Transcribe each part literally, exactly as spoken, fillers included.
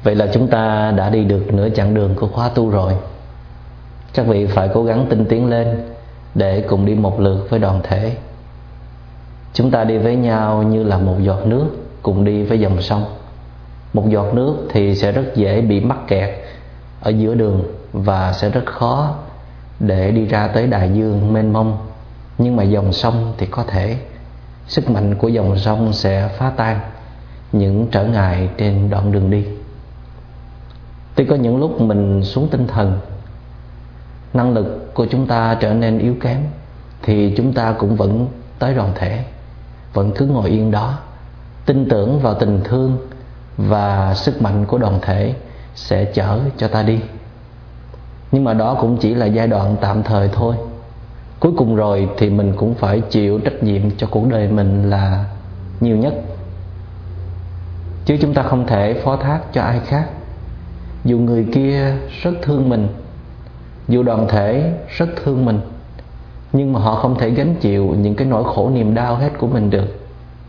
Vậy là chúng ta đã đi được nửa chặng đường của khóa tu rồi. Các vị phải cố gắng tinh tiến lên để cùng đi một lượt với đoàn thể. Chúng ta đi với nhau như là một giọt nước cùng đi với dòng sông. Một giọt nước thì sẽ rất dễ bị mắc kẹt ở giữa đường và sẽ rất khó để đi ra tới đại dương mênh mông. Nhưng mà dòng sông thì có thể. Sức mạnh của dòng sông sẽ phá tan những trở ngại trên đoạn đường đi. Tuy có những lúc mình xuống tinh thần, năng lực của chúng ta trở nên yếu kém, thì chúng ta cũng vẫn tới đoàn thể, vẫn cứ ngồi yên đó, tin tưởng vào tình thương và sức mạnh của đoàn thể sẽ chở cho ta đi. Nhưng mà đó cũng chỉ là giai đoạn tạm thời thôi. Cuối cùng rồi thì mình cũng phải chịu trách nhiệm cho cuộc đời mình là nhiều nhất, chứ chúng ta không thể phó thác cho ai khác. Dù người kia rất thương mình, dù đoàn thể rất thương mình, nhưng mà họ không thể gánh chịu những cái nỗi khổ niềm đau hết của mình được.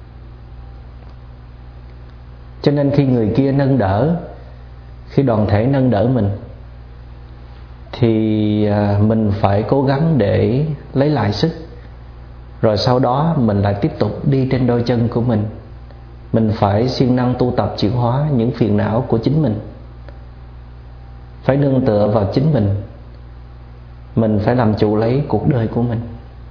Cho nên khi người kia nâng đỡ, khi đoàn thể nâng đỡ mình, thì mình phải cố gắng để lấy lại sức. Rồi sau đó mình lại tiếp tục đi trên đôi chân của mình. Mình phải siêng năng tu tập chuyển hóa những phiền não của chính mình, phải nương tựa vào chính mình. Mình phải làm chủ lấy cuộc đời của mình.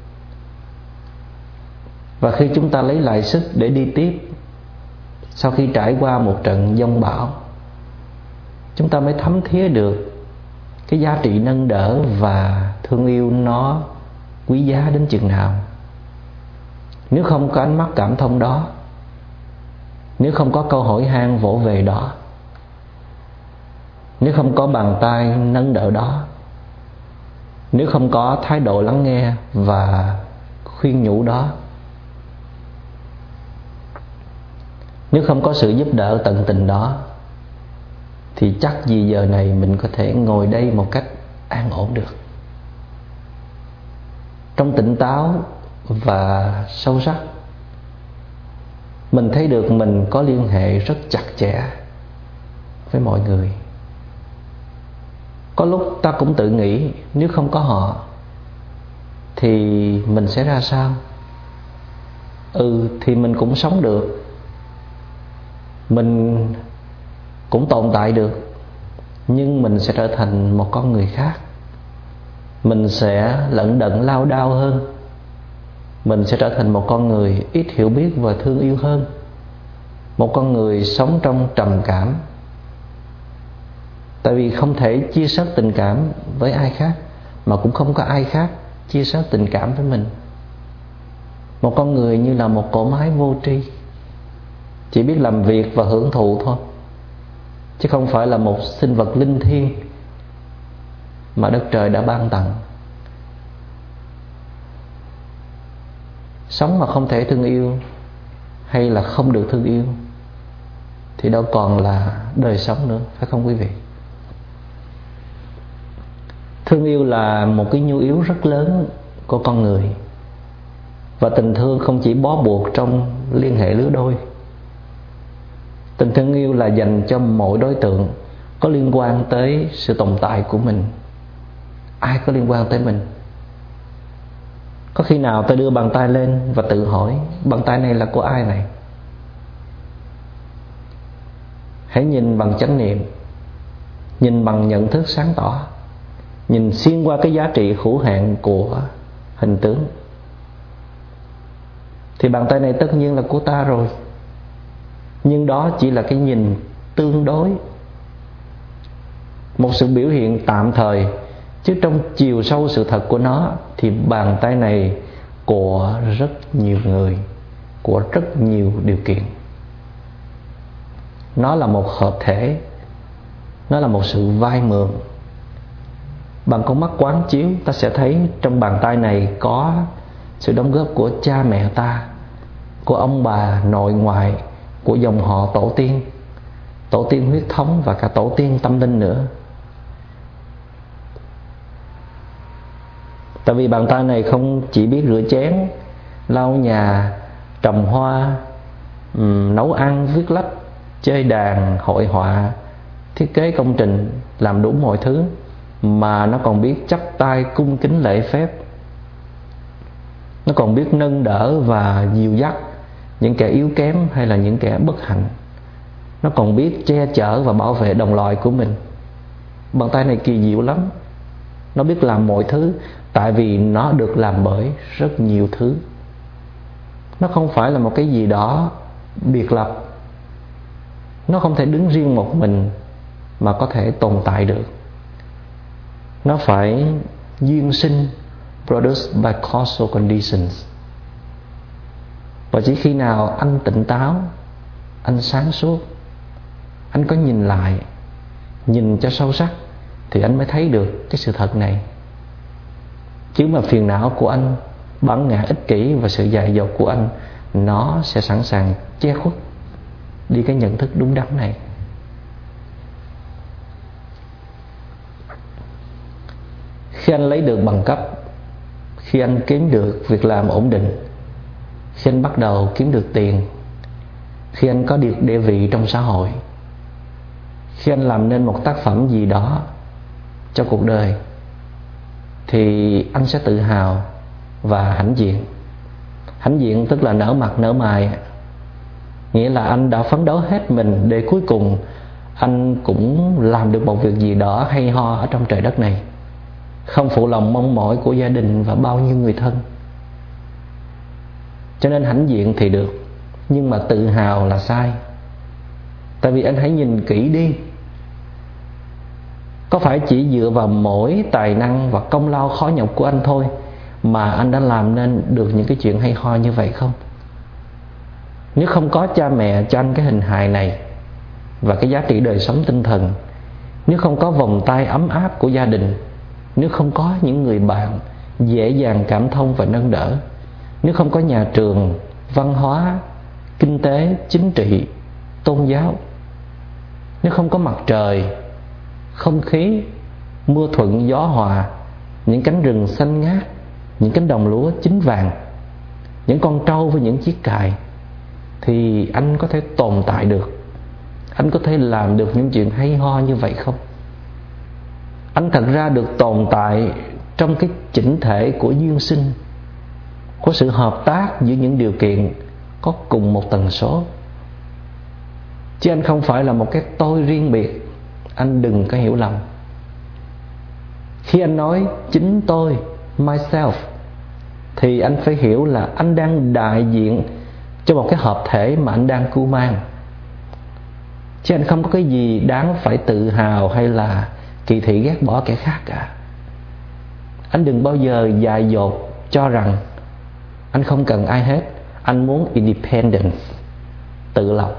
Và khi chúng ta lấy lại sức để đi tiếp, sau khi trải qua một trận giông bão, chúng ta mới thấm thía được cái giá trị nâng đỡ và thương yêu nó quý giá đến chừng nào. Nếu không có ánh mắt cảm thông đó, nếu không có câu hỏi han vỗ về đó, nếu không có bàn tay nâng đỡ đó, nếu không có thái độ lắng nghe và khuyên nhủ đó, nếu không có sự giúp đỡ tận tình đó, thì chắc gì giờ này mình có thể ngồi đây một cách an ổn được, trong tỉnh táo và sâu sắc. Mình thấy được mình có liên hệ rất chặt chẽ với mọi người. Có lúc ta cũng tự nghĩ, nếu không có họ thì mình sẽ ra sao? Ừ, thì mình cũng sống được, mình cũng tồn tại được, nhưng mình sẽ trở thành một con người khác. Mình sẽ lận đận lao đao hơn, mình sẽ trở thành một con người ít hiểu biết và thương yêu hơn, một con người sống trong trầm cảm. Tại vì không thể chia sẻ tình cảm với ai khác, mà cũng không có ai khác chia sẻ tình cảm với mình. Một con người như là một cỗ máy vô tri, chỉ biết làm việc và hưởng thụ thôi, chứ không phải là một sinh vật linh thiêng mà đất trời đã ban tặng. Sống mà không thể thương yêu hay là không được thương yêu thì đâu còn là đời sống nữa, phải không quý vị? Thương yêu là một cái nhu yếu rất lớn của con người. Và tình thương không chỉ bó buộc trong liên hệ lứa đôi. Tình thương yêu là dành cho mỗi đối tượng có liên quan tới sự tồn tại của mình. Ai có liên quan tới mình? Có khi nào tôi đưa bàn tay lên và tự hỏi, bàn tay này là của ai này? Hãy nhìn bằng chánh niệm, nhìn bằng nhận thức sáng tỏ, nhìn xuyên qua cái giá trị hữu hạn của hình tướng, thì bàn tay này tất nhiên là của ta rồi. Nhưng đó chỉ là cái nhìn tương đối, một sự biểu hiện tạm thời, chứ trong chiều sâu sự thật của nó thì bàn tay này của rất nhiều người, của rất nhiều điều kiện. Nó là một hợp thể, nó là một sự vay mượn. Bằng con mắt quán chiếu, ta sẽ thấy trong bàn tay này có sự đóng góp của cha mẹ ta, của ông bà nội ngoại, của dòng họ tổ tiên, tổ tiên huyết thống và cả tổ tiên tâm linh nữa. Tại vì bàn tay này không chỉ biết rửa chén, lau nhà, trồng hoa, um, nấu ăn, viết lách, chơi đàn, hội họa, thiết kế công trình, làm đủ mọi thứ, mà nó còn biết chắp tay cung kính lễ phép. Nó còn biết nâng đỡ và dìu dắt những kẻ yếu kém hay là những kẻ bất hạnh. Nó còn biết che chở và bảo vệ đồng loại của mình. Bàn tay này kỳ diệu lắm. Nó biết làm mọi thứ, tại vì nó được làm bởi rất nhiều thứ. Nó không phải là một cái gì đó biệt lập. Nó không thể đứng riêng một mình mà có thể tồn tại được. Nó phải duyên sinh, produced by causal conditions. Và chỉ khi nào anh tỉnh táo, anh sáng suốt, anh có nhìn lại, nhìn cho sâu sắc, thì anh mới thấy được cái sự thật này. Chứ mà phiền não của anh, bản ngã ích kỷ và sự dại dột của anh, nó sẽ sẵn sàng che khuất đi cái nhận thức đúng đắn này. Khi anh lấy được bằng cấp, khi anh kiếm được việc làm ổn định, khi anh bắt đầu kiếm được tiền, khi anh có được địa vị trong xã hội, khi anh làm nên một tác phẩm gì đó cho cuộc đời, thì anh sẽ tự hào và hãnh diện. Hãnh diện tức là nở mặt nở mày, nghĩa là anh đã phấn đấu hết mình để cuối cùng anh cũng làm được một việc gì đó hay ho ở trong trời đất này, không phụ lòng mong mỏi của gia đình và bao nhiêu người thân. Cho nên hãnh diện thì được, nhưng mà tự hào là sai. Tại vì anh hãy nhìn kỹ đi, có phải chỉ dựa vào mỗi tài năng và công lao khó nhọc của anh thôi mà anh đã làm nên được những cái chuyện hay ho như vậy không? Nếu không có cha mẹ cho anh cái hình hài này và cái giá trị đời sống tinh thần, nếu không có vòng tay ấm áp của gia đình, nếu không có những người bạn dễ dàng cảm thông và nâng đỡ, nếu không có nhà trường, văn hóa, kinh tế, chính trị, tôn giáo, nếu không có mặt trời, không khí, mưa thuận gió hòa, những cánh rừng xanh ngát, những cánh đồng lúa chín vàng, những con trâu với những chiếc cày, thì anh có thể tồn tại được, anh có thể làm được những chuyện hay ho như vậy không? Anh thật ra được tồn tại trong cái chỉnh thể của duyên sinh, của sự hợp tác giữa những điều kiện có cùng một tần số. Chứ anh không phải là một cái tôi riêng biệt. Anh đừng có hiểu lầm. Khi anh nói chính tôi, myself, thì anh phải hiểu là anh đang đại diện cho một cái hợp thể mà anh đang cưu mang. Chứ anh không có cái gì đáng phải tự hào hay là kỳ thị ghét bỏ kẻ khác cả. Anh đừng bao giờ dại dột cho rằng anh không cần ai hết. Anh muốn independence, tự lập.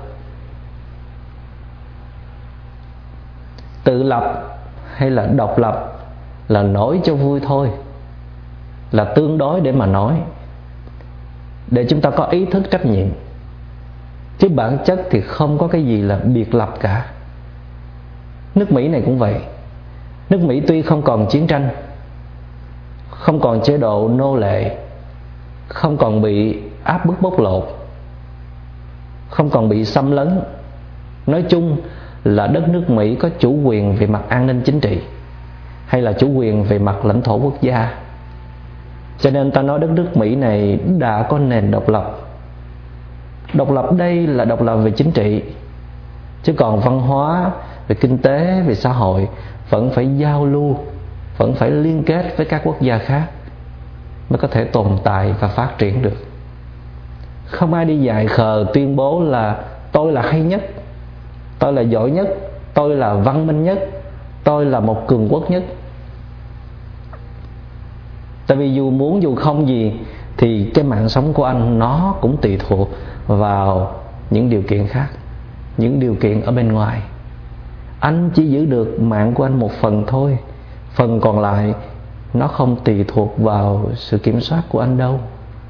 Tự lập hay là độc lập là nói cho vui thôi, là tương đối để mà nói, để chúng ta có ý thức trách nhiệm. Chứ bản chất thì không có cái gì là biệt lập cả. Nước Mỹ này cũng vậy. Nước Mỹ tuy không còn chiến tranh, không còn chế độ nô lệ, không còn bị áp bức bóc lột, không còn bị xâm lấn, nói chung là đất nước Mỹ có chủ quyền về mặt an ninh chính trị hay là chủ quyền về mặt lãnh thổ quốc gia. Cho nên ta nói đất nước Mỹ này đã có nền độc lập. Độc lập đây là độc lập về chính trị, chứ còn văn hóa, về kinh tế, về xã hội vẫn phải giao lưu, vẫn phải liên kết với các quốc gia khác mới có thể tồn tại và phát triển được. Không ai đi dại khờ tuyên bố là tôi là hay nhất, tôi là giỏi nhất, tôi là văn minh nhất, tôi là một cường quốc nhất. Tại vì dù muốn dù không gì thì cái mạng sống của anh nó cũng tùy thuộc vào những điều kiện khác, những điều kiện ở bên ngoài. Anh chỉ giữ được mạng của anh một phần thôi, phần còn lại nó không tùy thuộc vào sự kiểm soát của anh đâu.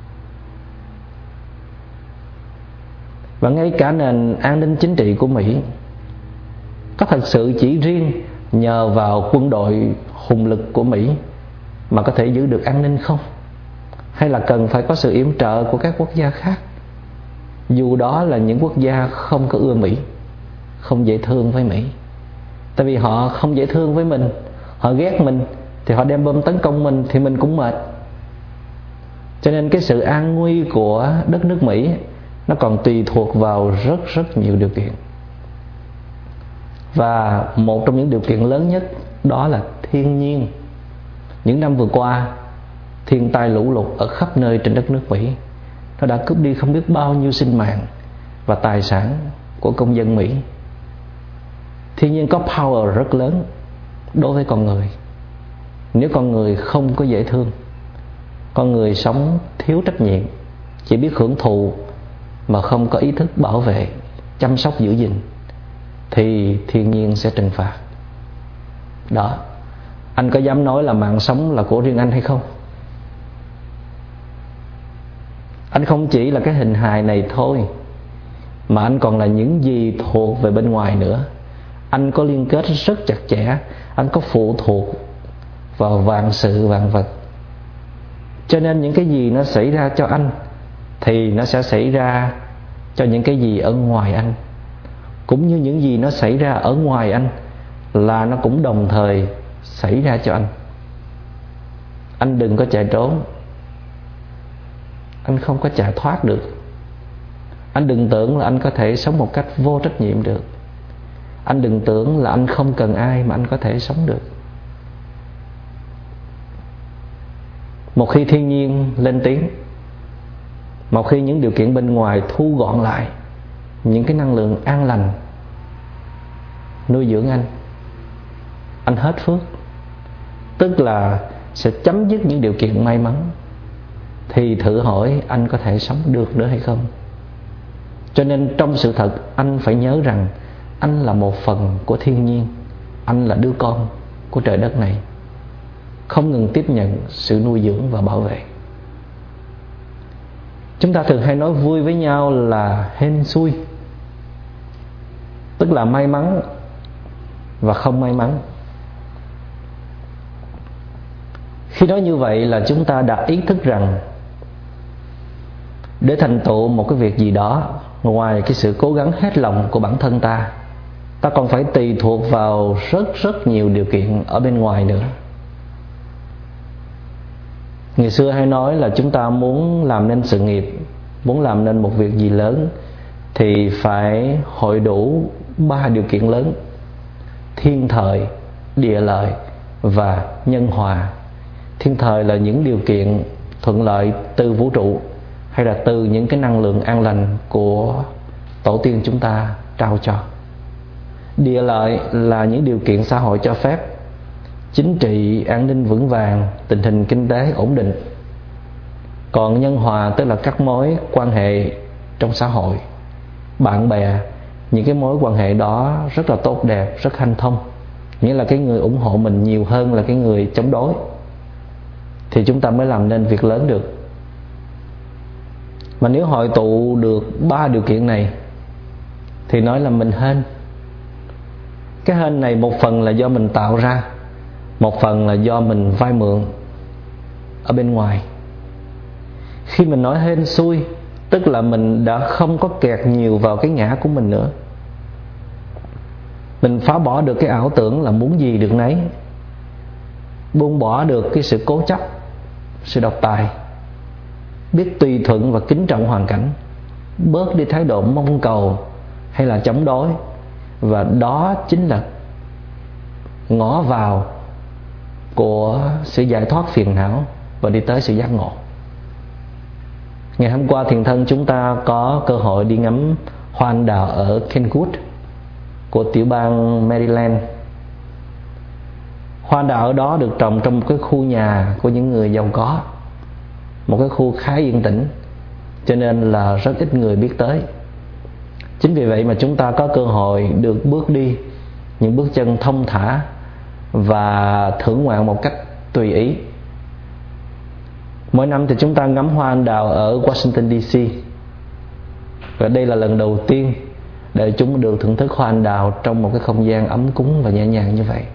Và ngay cả nền an ninh chính trị của Mỹ có thật sự chỉ riêng nhờ vào quân đội hùng lực của Mỹ mà có thể giữ được an ninh không? Hay là cần phải có sự yểm trợ của các quốc gia khác, dù đó là những quốc gia không có ưa Mỹ, không dễ thương với Mỹ? Tại vì họ không dễ thương với mình, họ ghét mình, thì họ đem bom tấn công mình, thì mình cũng mệt. Cho nên cái sự an nguy của đất nước Mỹ nó còn tùy thuộc vào rất rất nhiều điều kiện. Và một trong những điều kiện lớn nhất đó là thiên nhiên. Những năm vừa qua, thiên tai lũ lụt ở khắp nơi trên đất nước Mỹ nó đã cướp đi không biết bao nhiêu sinh mạng và tài sản của công dân Mỹ. Thiên nhiên có power rất lớn đối với con người. Nếu con người không có dễ thương, con người sống thiếu trách nhiệm, chỉ biết hưởng thụ mà không có ý thức bảo vệ, chăm sóc giữ gìn, thì thiên nhiên sẽ trừng phạt. Đó, anh có dám nói là mạng sống là của riêng anh hay không? Anh không chỉ là cái hình hài này thôi, mà anh còn là những gì thuộc về bên ngoài nữa. Anh có liên kết rất chặt chẽ, anh có phụ thuộc vào vạn sự vạn vật. Cho nên những cái gì nó xảy ra cho anh thì nó sẽ xảy ra cho những cái gì ở ngoài anh. Cũng như những gì nó xảy ra ở ngoài anh là nó cũng đồng thời xảy ra cho anh. Anh đừng có chạy trốn, anh không có chạy thoát được. Anh đừng tưởng là anh có thể sống một cách vô trách nhiệm được. Anh đừng tưởng là anh không cần ai mà anh có thể sống được. Một khi thiên nhiên lên tiếng, một khi những điều kiện bên ngoài thu gọn lại những cái năng lượng an lành nuôi dưỡng anh, anh hết phước, tức là sẽ chấm dứt những điều kiện may mắn, thì thử hỏi anh có thể sống được nữa hay không? Cho nên trong sự thật, anh phải nhớ rằng anh là một phần của thiên nhiên. Anh là đứa con của trời đất này, không ngừng tiếp nhận sự nuôi dưỡng và bảo vệ. Chúng ta thường hay nói vui với nhau là hên xui, tức là may mắn và không may mắn. Khi nói như vậy là chúng ta đã ý thức rằng để thành tựu một cái việc gì đó, ngoài cái sự cố gắng hết lòng của bản thân ta, ta còn phải tùy thuộc vào rất rất nhiều điều kiện ở bên ngoài nữa. Ngày xưa hay nói là chúng ta muốn làm nên sự nghiệp, muốn làm nên một việc gì lớn thì phải hội đủ ba điều kiện lớn: thiên thời, địa lợi và nhân hòa. Thiên thời là những điều kiện thuận lợi từ vũ trụ, hay là từ những cái năng lượng an lành của tổ tiên chúng ta trao cho. Địa lợi là những điều kiện xã hội cho phép: chính trị, an ninh vững vàng, tình hình kinh tế ổn định. Còn nhân hòa tức là các mối quan hệ trong xã hội, bạn bè, những cái mối quan hệ đó rất là tốt đẹp, rất hanh thông, nghĩa là cái người ủng hộ mình nhiều hơn là cái người chống đối, thì chúng ta mới làm nên việc lớn được. Mà nếu hội tụ được ba điều kiện này thì nói là mình hên. Cái hên này một phần là do mình tạo ra, một phần là do mình vay mượn ở bên ngoài. Khi mình nói hên xui, tức là mình đã không có kẹt nhiều vào cái ngã của mình nữa. Mình phá bỏ được cái ảo tưởng là muốn gì được nấy, buông bỏ được cái sự cố chấp, sự độc tài, biết tùy thuận và kính trọng hoàn cảnh, bớt đi thái độ mong cầu hay là chống đối. Và đó chính là ngõ vào của sự giải thoát phiền não và đi tới sự giác ngộ. Ngày hôm qua thiền thân chúng ta có cơ hội đi ngắm hoa anh đào ở Kenwood của tiểu bang Maryland. Hoa anh đào ở đó được trồng trong một cái khu nhà của những người giàu có, một cái khu khá yên tĩnh, cho nên là rất ít người biết tới. Chính vì vậy mà chúng ta có cơ hội được bước đi những bước chân thông thả và thưởng ngoạn một cách tùy ý. Mỗi năm thì chúng ta ngắm hoa anh đào ở Washington đê xê, và đây là lần đầu tiên để chúng được thưởng thức hoa anh đào trong một cái không gian ấm cúng và nhẹ nhàng như vậy.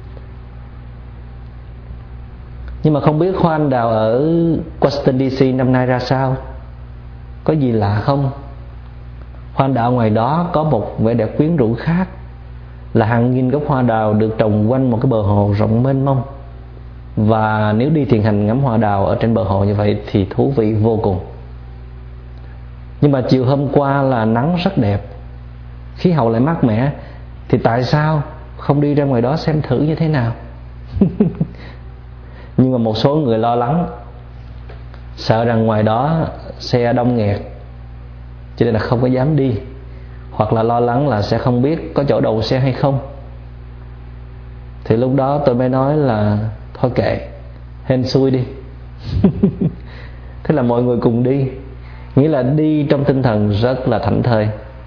Nhưng mà không biết hoa anh đào ở Washington đê xê năm nay ra sao? Có gì lạ không? Hoa anh đào ngoài đó có một vẻ đẹp quyến rũ khác, là hàng nghìn gốc hoa đào được trồng quanh một cái bờ hồ rộng mênh mông. Và nếu đi thiền hành ngắm hoa đào ở trên bờ hồ như vậy thì thú vị vô cùng. Nhưng mà chiều hôm qua là nắng rất đẹp, khí hậu lại mát mẻ, thì tại sao không đi ra ngoài đó xem thử như thế nào? Nhưng mà một số người lo lắng, sợ rằng ngoài đó xe đông nghẹt, cho nên là không có dám đi. Hoặc là lo lắng là sẽ không biết có chỗ đậu xe hay không. Thì lúc đó tôi mới nói là thôi kệ, hên xui đi. Thế là mọi người cùng đi. Nghĩa là đi trong tinh thần rất là thảnh thơi.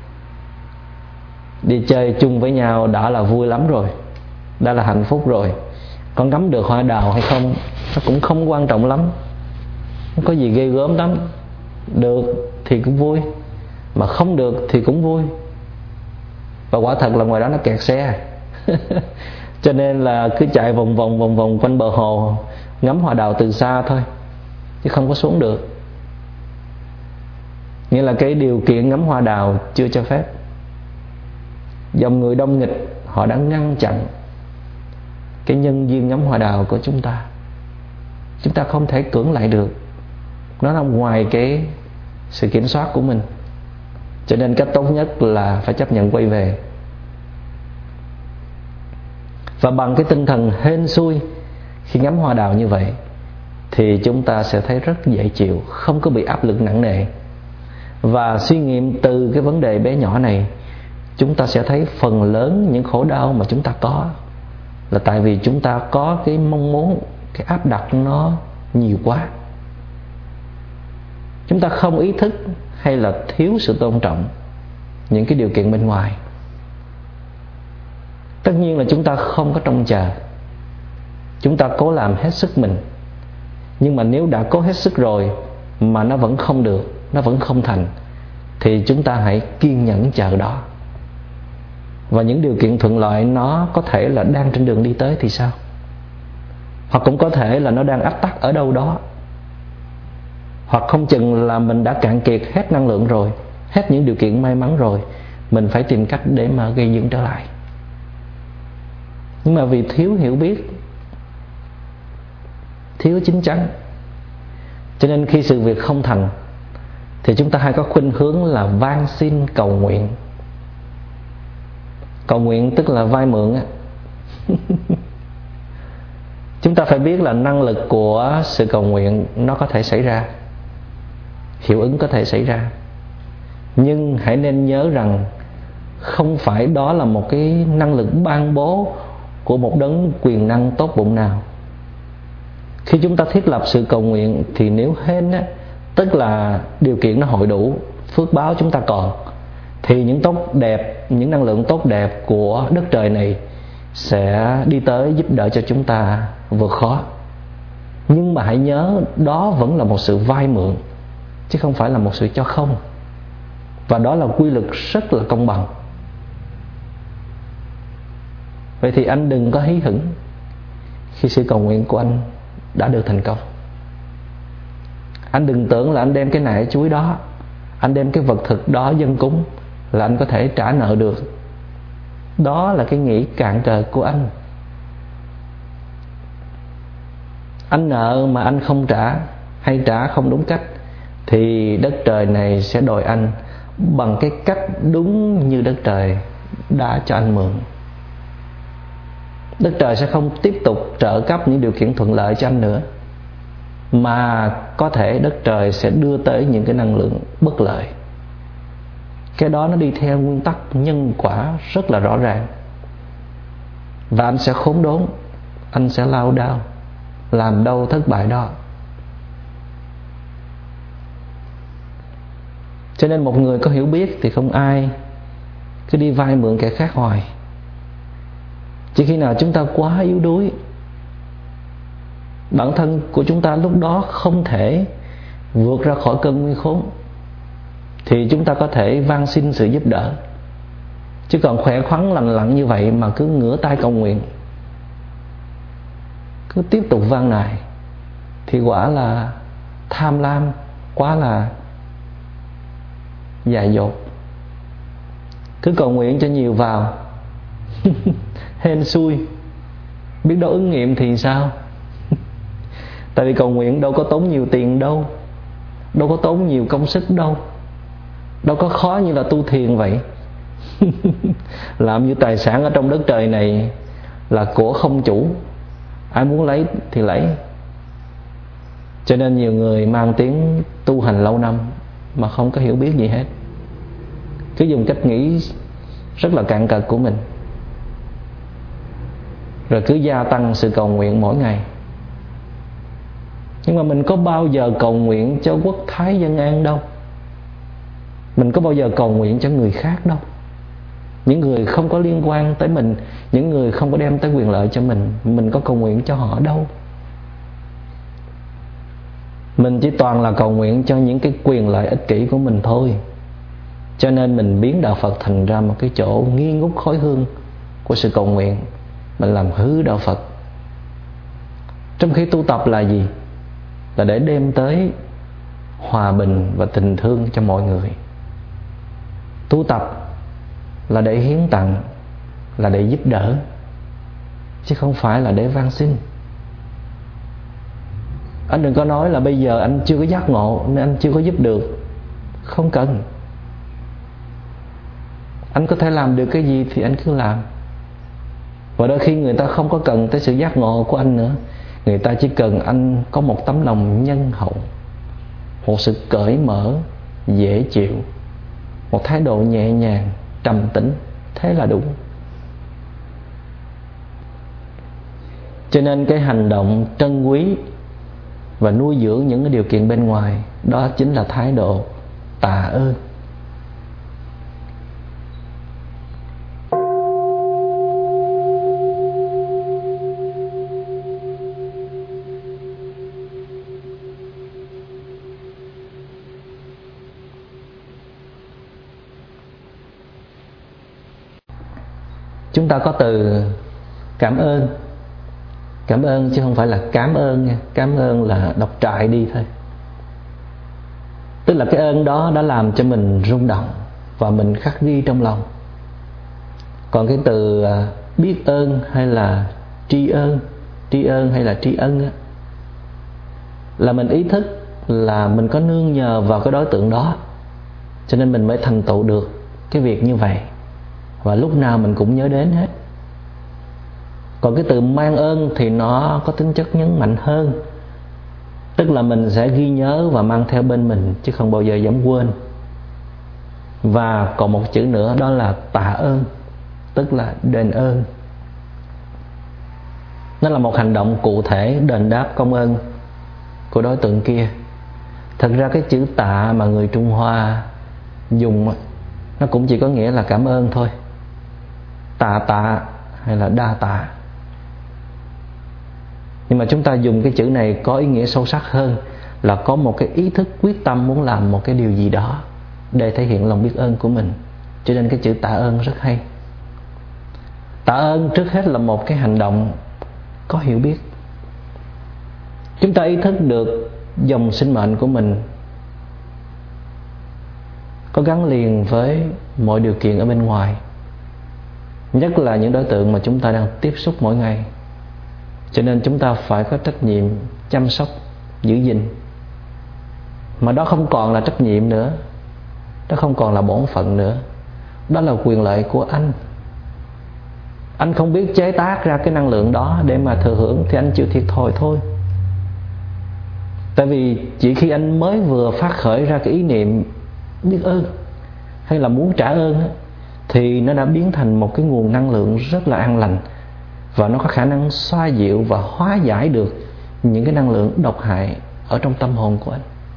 Đi chơi chung với nhau đã là vui lắm rồi, đã là hạnh phúc rồi. Còn ngắm được hoa đào hay không nó cũng không quan trọng lắm, không có gì ghê gớm lắm. Được thì cũng vui, mà không được thì cũng vui. Và quả thật là ngoài đó nó kẹt xe. Cho nên là cứ chạy vòng vòng vòng vòng quanh bờ hồ, ngắm hoa đào từ xa thôi, chứ không có xuống được. Nghĩa là cái điều kiện ngắm hoa đào chưa cho phép. Dòng người đông nghịch, họ đã ngăn chặn cái nhân duyên ngắm hoa đào của chúng ta. Chúng ta không thể cưỡng lại được, nó nằm ngoài cái sự kiểm soát của mình. Cho nên cách tốt nhất là phải chấp nhận quay về. Và bằng cái tinh thần hên xui khi ngắm hoa đào như vậy thì chúng ta sẽ thấy rất dễ chịu, không có bị áp lực nặng nề. Và suy nghiệm từ cái vấn đề bé nhỏ này, chúng ta sẽ thấy phần lớn những khổ đau mà chúng ta có là tại vì chúng ta có cái mong muốn, cái áp đặt nó nhiều quá. Chúng ta không ý thức hay là thiếu sự tôn trọng những cái điều kiện bên ngoài. Tất nhiên là chúng ta không có trông chờ, chúng ta cố làm hết sức mình. Nhưng mà nếu đã cố hết sức rồi mà nó vẫn không được, nó vẫn không thành, thì chúng ta hãy kiên nhẫn chờ đó. Và những điều kiện thuận lợi nó có thể là đang trên đường đi tới thì sao? Hoặc cũng có thể là nó đang ách tắc ở đâu đó. Hoặc không chừng là mình đã cạn kiệt hết năng lượng rồi, hết những điều kiện may mắn rồi, mình phải tìm cách để mà gây dựng trở lại. Nhưng mà vì thiếu hiểu biết, thiếu chín chắn, cho nên khi sự việc không thành thì chúng ta hay có khuynh hướng là van xin cầu nguyện. Cầu nguyện tức là vay mượn á. Chúng ta phải biết là năng lực của sự cầu nguyện nó có thể xảy ra, hiệu ứng có thể xảy ra. Nhưng hãy nên nhớ rằng không phải đó là một cái năng lực ban bố của một đấng quyền năng tốt bụng nào. Khi chúng ta thiết lập sự cầu nguyện thì nếu hên á, tức là điều kiện nó hội đủ, phước báo chúng ta còn, thì những tốt đẹp, những năng lượng tốt đẹp của đất trời này sẽ đi tới giúp đỡ cho chúng ta vượt khó. Nhưng mà hãy nhớ đó vẫn là một sự vay mượn, chứ không phải là một sự cho không. Và đó là quy luật rất là công bằng. Vậy thì anh đừng có hí hửng khi sự cầu nguyện của anh đã được thành công. Anh đừng tưởng là anh đem cái nải chuối đó, anh đem cái vật thực đó dâng cúng là anh có thể trả nợ được. Đó là cái nghĩ cạn trời của anh. Anh nợ mà anh không trả, hay trả không đúng cách, thì đất trời này sẽ đòi anh bằng cái cách đúng như đất trời đã cho anh mượn. Đất trời sẽ không tiếp tục trợ cấp những điều kiện thuận lợi cho anh nữa, mà có thể đất trời sẽ đưa tới những cái năng lượng bất lợi. Cái đó nó đi theo nguyên tắc nhân quả rất là rõ ràng. Và anh sẽ khốn đốn, anh sẽ lao đao, làm đâu thất bại đó. Cho nên một người có hiểu biết thì không ai cứ đi vay mượn kẻ khác hoài. Chỉ khi nào chúng ta quá yếu đuối, bản thân của chúng ta lúc đó không thể vượt ra khỏi cơn nguy khốn, thì chúng ta có thể van xin sự giúp đỡ. Chứ còn khỏe khoắn lành lặn như vậy mà cứ ngửa tay cầu nguyện, cứ tiếp tục van nài, thì quả là tham lam, quá là dại dột. Cứ cầu nguyện cho nhiều vào, hên xui, biết đâu ứng nghiệm thì sao? Tại vì cầu nguyện đâu có tốn nhiều tiền đâu, đâu có tốn nhiều công sức đâu, đâu có khó như là tu thiền vậy. Làm như tài sản ở trong đất trời này là của không chủ, ai muốn lấy thì lấy. Cho nên nhiều người mang tiếng tu hành lâu năm mà không có hiểu biết gì hết, cứ dùng cách nghĩ rất là cạn cợt của mình, rồi cứ gia tăng sự cầu nguyện mỗi ngày. Nhưng mà mình có bao giờ cầu nguyện cho quốc thái dân an đâu. Mình có bao giờ cầu nguyện cho người khác đâu. Những người không có liên quan tới mình, những người không có đem tới quyền lợi cho mình, mình có cầu nguyện cho họ đâu. Mình chỉ toàn là cầu nguyện cho những cái quyền lợi ích kỷ của mình thôi. Cho nên mình biến đạo Phật thành ra một cái chỗ nghi ngút khói hương của sự cầu nguyện. Mình làm hư đạo Phật. Trong khi tu tập là gì? Là để đem tới hòa bình và tình thương cho mọi người. Tu tập là để hiến tặng, là để giúp đỡ, chứ không phải là để van xin. Anh đừng có nói là bây giờ anh chưa có giác ngộ nên anh chưa có giúp được. Không cần. Anh có thể làm được cái gì thì anh cứ làm. Và đôi khi người ta không có cần tới sự giác ngộ của anh nữa. Người ta chỉ cần anh có một tấm lòng nhân hậu, một sự cởi mở, dễ chịu, một thái độ nhẹ nhàng, trầm tĩnh. Thế là đủ. Cho nên cái hành động trân quý và nuôi dưỡng những cái điều kiện bên ngoài, đó chính là thái độ tạ ơn. Chúng ta có từ cảm ơn. Cảm ơn chứ không phải là cảm ơn nha. Cảm ơn là đọc trại đi thôi. Tức là cái ơn đó đã làm cho mình rung động và mình khắc ghi trong lòng. Còn cái từ biết ơn hay là tri ơn, tri ơn hay là tri ân á, là mình ý thức là mình có nương nhờ vào cái đối tượng đó, cho nên mình mới thành tựu được cái việc như vậy. Và lúc nào mình cũng nhớ đến hết. Còn cái từ mang ơn thì nó có tính chất nhấn mạnh hơn. Tức là mình sẽ ghi nhớ và mang theo bên mình, chứ không bao giờ dám quên. Và còn một chữ nữa, đó là tạ ơn, tức là đền ơn. Nó là một hành động cụ thể đền đáp công ơn của đối tượng kia. Thật ra cái chữ tạ mà người Trung Hoa dùng, nó cũng chỉ có nghĩa là cảm ơn thôi. Tạ tạ hay là đa tạ. Nhưng mà chúng ta dùng cái chữ này có ý nghĩa sâu sắc hơn, là có một cái ý thức quyết tâm muốn làm một cái điều gì đó để thể hiện lòng biết ơn của mình. Cho nên cái chữ tạ ơn rất hay. Tạ ơn trước hết là một cái hành động có hiểu biết. Chúng ta ý thức được dòng sinh mệnh của mình có gắn liền với mọi điều kiện ở bên ngoài, nhất là những đối tượng mà chúng ta đang tiếp xúc mỗi ngày. Cho nên chúng ta phải có trách nhiệm chăm sóc, giữ gìn. Mà đó không còn là trách nhiệm nữa, đó không còn là bổn phận nữa, đó là quyền lợi của anh. Anh không biết chế tác ra cái năng lượng đó để mà thừa hưởng thì anh chịu thiệt thòi thôi. Tại vì chỉ khi anh mới vừa phát khởi ra cái ý niệm biết ơn hay là muốn trả ơn, thì nó đã biến thành một cái nguồn năng lượng rất là an lành, và nó có khả năng xoa dịu và hóa giải được những cái năng lượng độc hại ở trong tâm hồn của anh.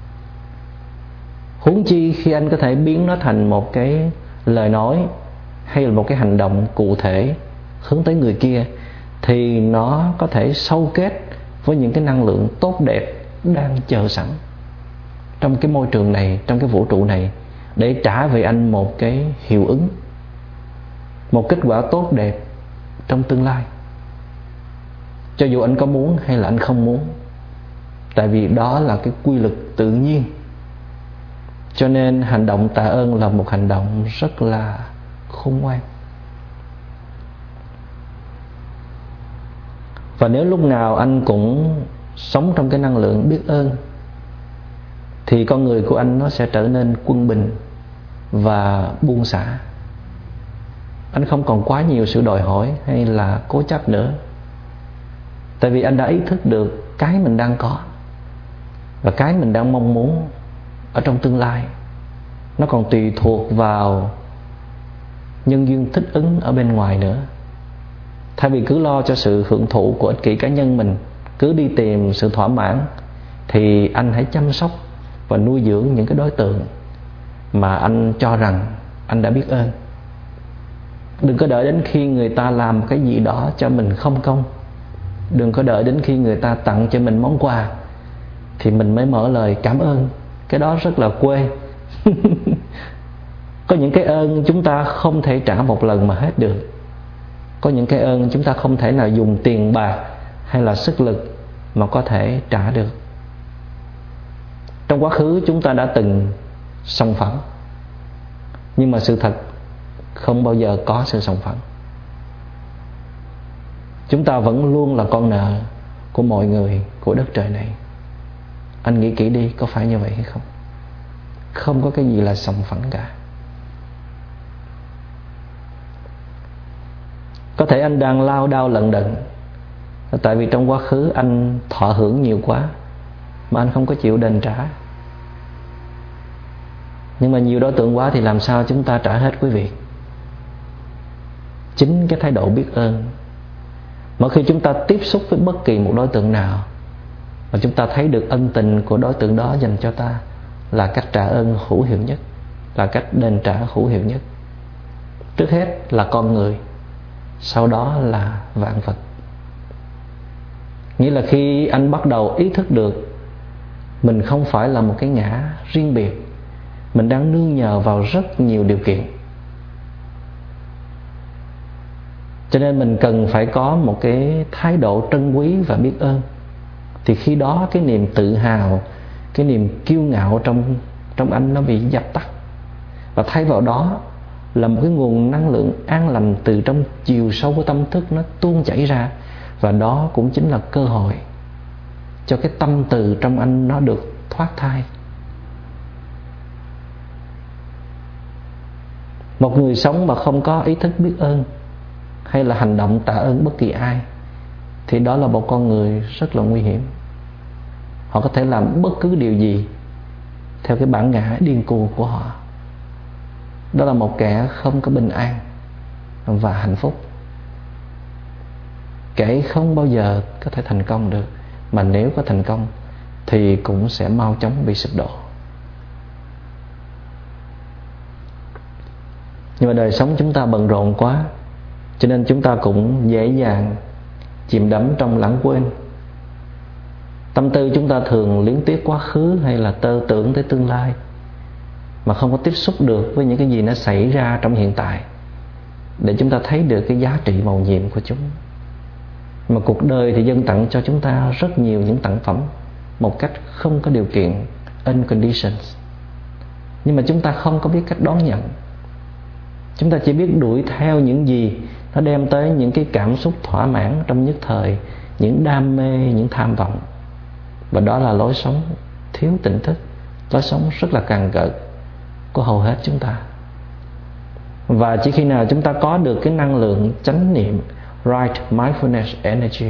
Huống chi khi anh có thể biến nó thành một cái lời nói hay là một cái hành động cụ thể hướng tới người kia, thì nó có thể sâu kết với những cái năng lượng tốt đẹp đang chờ sẵn trong cái môi trường này, trong cái vũ trụ này, để trả về anh một cái hiệu ứng, một kết quả tốt đẹp trong tương lai, cho dù anh có muốn hay là anh không muốn. Tại vì đó là cái quy luật tự nhiên. Cho nên hành động tạ ơn là một hành động rất là khôn ngoan. Và nếu lúc nào anh cũng sống trong cái năng lượng biết ơn thì con người của anh nó sẽ trở nên quân bình và buông xả. Anh không còn quá nhiều sự đòi hỏi hay là cố chấp nữa. Tại vì anh đã ý thức được cái mình đang có và cái mình đang mong muốn ở trong tương lai nó còn tùy thuộc vào nhân duyên thích ứng ở bên ngoài nữa. Thay vì cứ lo cho sự hưởng thụ của ích kỷ cá nhân mình, cứ đi tìm sự thỏa mãn, thì anh hãy chăm sóc và nuôi dưỡng những cái đối tượng mà anh cho rằng anh đã biết ơn. Đừng có đợi đến khi người ta làm cái gì đó cho mình không công. Đừng có đợi đến khi người ta tặng cho mình món quà thì mình mới mở lời cảm ơn. Cái đó rất là quê. Có những cái ơn chúng ta không thể trả một lần mà hết được. Có những cái ơn chúng ta không thể nào dùng tiền bạc hay là sức lực mà có thể trả được. Trong quá khứ chúng ta đã từng sòng phẳng, nhưng mà sự thật không bao giờ có sự sòng phẳng. Chúng ta vẫn luôn là con nợ của mọi người, của đất trời này. Anh nghĩ kỹ đi, có phải như vậy hay không? Không có cái gì là sòng phẳng cả. Có thể anh đang lao đao lận đận tại vì trong quá khứ anh thọ hưởng nhiều quá mà anh không có chịu đền trả. Nhưng mà nhiều đối tượng quá thì làm sao chúng ta trả hết quý vị? Chính cái thái độ biết ơn. Mỗi khi chúng ta tiếp xúc với bất kỳ một đối tượng nào mà chúng ta thấy được ân tình của đối tượng đó dành cho ta là cách trả ơn hữu hiệu nhất, là cách đền trả hữu hiệu nhất. Trước hết là con người, sau đó là vạn vật. Nghĩa là khi anh bắt đầu ý thức được mình không phải là một cái ngã riêng biệt, mình đang nương nhờ vào rất nhiều điều kiện, cho nên mình cần phải có một cái thái độ trân quý và biết ơn. Thì khi đó cái niềm tự hào, cái niềm kiêu ngạo trong, trong anh nó bị dập tắt. Và thay vào đó là một cái nguồn năng lượng an lành từ trong chiều sâu của tâm thức nó tuôn chảy ra. Và đó cũng chính là cơ hội cho cái tâm từ trong anh nó được thoát thai. Một người sống mà không có ý thức biết ơn hay là hành động tạ ơn bất kỳ ai thì đó là một con người rất là nguy hiểm. Họ có thể làm bất cứ điều gì theo cái bản ngã điên cuồng của họ. Đó là một kẻ không có bình an và hạnh phúc. Kẻ không bao giờ có thể thành công được, mà nếu có thành công thì cũng sẽ mau chóng bị sụp đổ. Nhưng mà đời sống chúng ta bận rộn quá, cho nên chúng ta cũng dễ dàng chìm đắm trong lãng quên. Tâm tư chúng ta thường luyến tiếc quá khứ hay là tơ tưởng tới tương lai, mà không có tiếp xúc được với những cái gì nó xảy ra trong hiện tại để chúng ta thấy được cái giá trị mầu nhiệm của chúng. Mà cuộc đời thì dâng tặng cho chúng ta rất nhiều những tặng phẩm một cách không có điều kiện, unconditions. Nhưng mà chúng ta không có biết cách đón nhận. Chúng ta chỉ biết đuổi theo những gì nó đem tới những cái cảm xúc thỏa mãn trong nhất thời, những đam mê, những tham vọng. Và đó là lối sống thiếu tỉnh thức, lối sống rất là càn cợt của hầu hết chúng ta. Và chỉ khi nào chúng ta có được cái năng lượng chánh niệm, right mindfulness energy,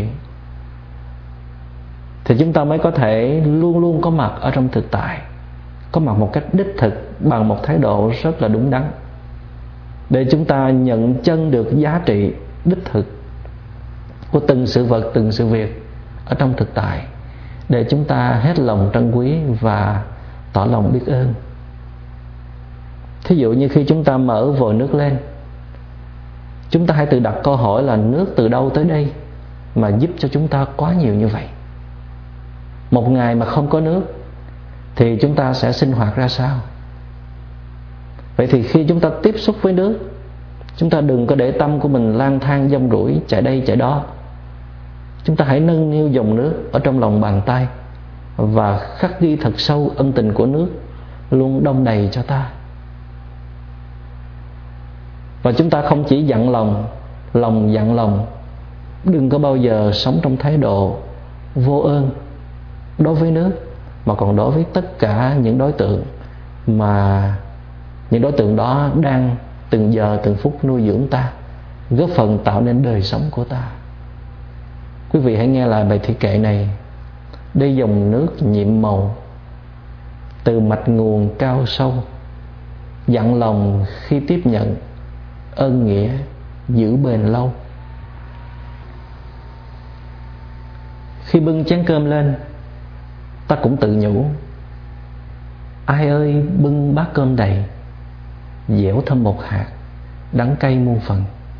thì chúng ta mới có thể luôn luôn có mặt ở trong thực tại, có mặt một cách đích thực bằng một thái độ rất là đúng đắn, để chúng ta nhận chân được giá trị đích thực của từng sự vật, từng sự việc ở trong thực tại, để chúng ta hết lòng trân quý và tỏ lòng biết ơn. Thí dụ như khi chúng ta mở vòi nước lên, chúng ta hãy tự đặt câu hỏi là nước từ đâu tới đây mà giúp cho chúng ta quá nhiều như vậy? Một ngày mà không có nước thì chúng ta sẽ sinh hoạt ra sao? Vậy thì khi chúng ta tiếp xúc với nước, chúng ta đừng có để tâm của mình lang thang dông rủi chạy đây chạy đó. Chúng ta hãy nâng niu dòng nước ở trong lòng bàn tay và khắc ghi thật sâu ân tình của nước luôn đong đầy cho ta. Và chúng ta không chỉ dặn lòng, lòng dặn lòng, Đừng có bao giờ sống trong thái độ vô ơn đối với nước, mà còn đối với tất cả những đối tượng mà những đối tượng đó đang từng giờ từng phút nuôi dưỡng ta, góp phần tạo nên đời sống của ta. Quý vị hãy nghe lại bài thi kệ này. Đây dòng nước nhiệm màu, từ mạch nguồn cao sâu, dặn lòng khi tiếp nhận, ơn nghĩa giữ bền lâu. Khi bưng chén cơm lên, ta cũng tự nhủ: ai ơi bưng bát cơm đầy, dẻo thơm một hạt, đắng cay muôn phần.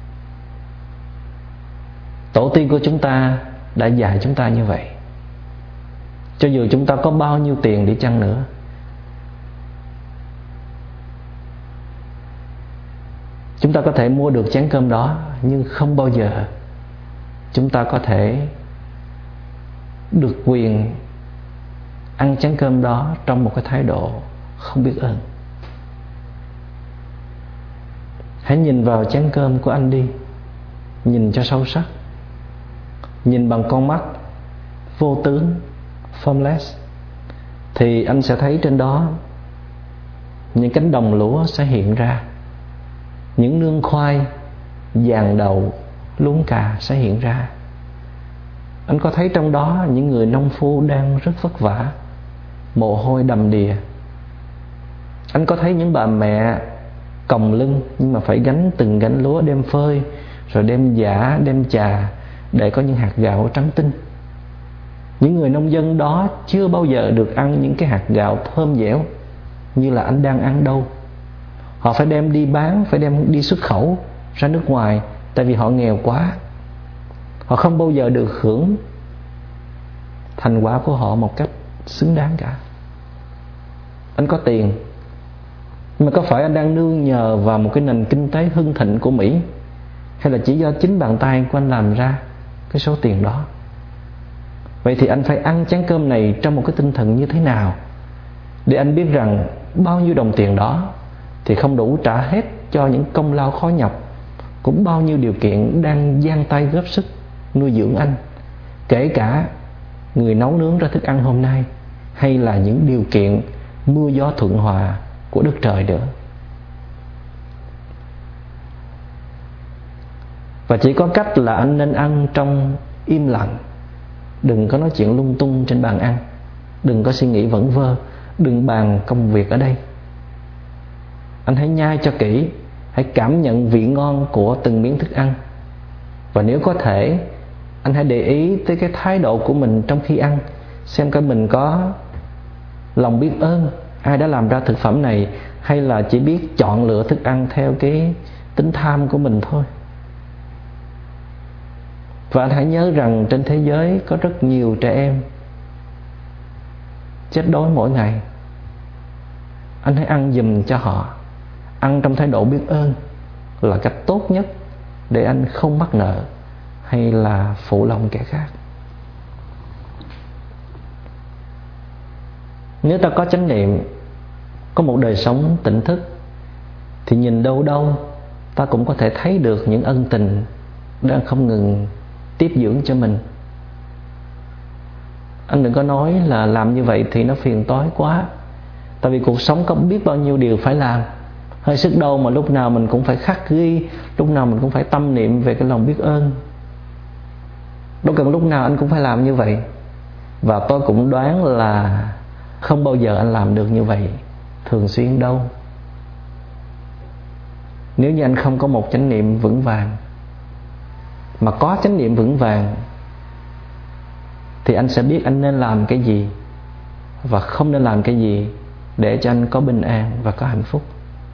Tổ tiên của chúng ta đã dạy chúng ta như vậy. Cho dù chúng ta có bao nhiêu tiền đi chăng nữa, chúng ta có thể mua được chén cơm đó, nhưng không bao giờ chúng ta có thể được quyền ăn chén cơm đó trong một cái thái độ không biết ơn. Hãy nhìn vào chén cơm của anh đi, nhìn cho sâu sắc, nhìn bằng con mắt vô tướng, formless, thì anh sẽ thấy trên đó những cánh đồng lúa sẽ hiện ra, những nương khoai, giàn đậu, luống cà sẽ hiện ra. Anh có thấy trong đó những người nông phu đang rất vất vả, mồ hôi đầm đìa. Anh có thấy những bà mẹ còng lưng nhưng mà phải gánh từng gánh lúa đem phơi, rồi đem giã, đem chà để có những hạt gạo trắng tinh. Những người nông dân đó chưa bao giờ được ăn những cái hạt gạo thơm dẻo như là anh đang ăn đâu. Họ phải đem đi bán, phải đem đi xuất khẩu ra nước ngoài, tại vì họ nghèo quá. Họ không bao giờ được hưởng thành quả của họ một cách xứng đáng cả. Anh có tiền, nhưng mà có phải anh đang nương nhờ vào một cái nền kinh tế hưng thịnh của Mỹ, hay là chỉ do chính bàn tay của anh làm ra cái số tiền đó? Vậy thì anh phải ăn chén cơm này trong một cái tinh thần như thế nào để anh biết rằng bao nhiêu đồng tiền đó thì không đủ trả hết cho những công lao khó nhọc, cũng bao nhiêu điều kiện đang giang tay góp sức nuôi dưỡng anh, kể cả người nấu nướng ra thức ăn hôm nay, hay là những điều kiện mưa gió thuận hòa của đất trời nữa. Và chỉ có cách là anh nên ăn trong im lặng. Đừng có nói chuyện lung tung trên bàn ăn, đừng có suy nghĩ vẩn vơ, đừng bàn công việc ở đây. Anh hãy nhai cho kỹ, hãy cảm nhận vị ngon của từng miếng thức ăn. Và nếu có thể, anh hãy để ý tới cái thái độ của mình trong khi ăn, xem coi mình có lòng biết ơn ai đã làm ra thực phẩm này, hay là chỉ biết chọn lựa thức ăn theo cái tính tham của mình thôi. Và anh hãy nhớ rằng trên thế giới có rất nhiều trẻ em chết đói mỗi ngày. Anh hãy ăn giùm cho họ. Ăn trong thái độ biết ơn là cách tốt nhất để anh không mắc nợ hay là phụ lòng kẻ khác. Nếu ta có chánh niệm, có một đời sống tỉnh thức, thì nhìn đâu đâu ta cũng có thể thấy được những ân tình đang không ngừng tiếp dưỡng cho mình. Anh đừng có nói là làm như vậy thì nó phiền toái quá, tại vì cuộc sống có biết bao nhiêu điều phải làm. Hơi sức đâu mà lúc nào mình cũng phải khắc ghi, lúc nào mình cũng phải tâm niệm về cái lòng biết ơn. Đâu cần lúc nào anh cũng phải làm như vậy. Và tôi cũng đoán là không bao giờ anh làm được như vậy thường xuyên đâu. Nếu như anh không có một chánh niệm vững vàng. Mà có chánh niệm vững vàng thì anh sẽ biết anh nên làm cái gì và không nên làm cái gì để cho anh có bình an và có hạnh phúc.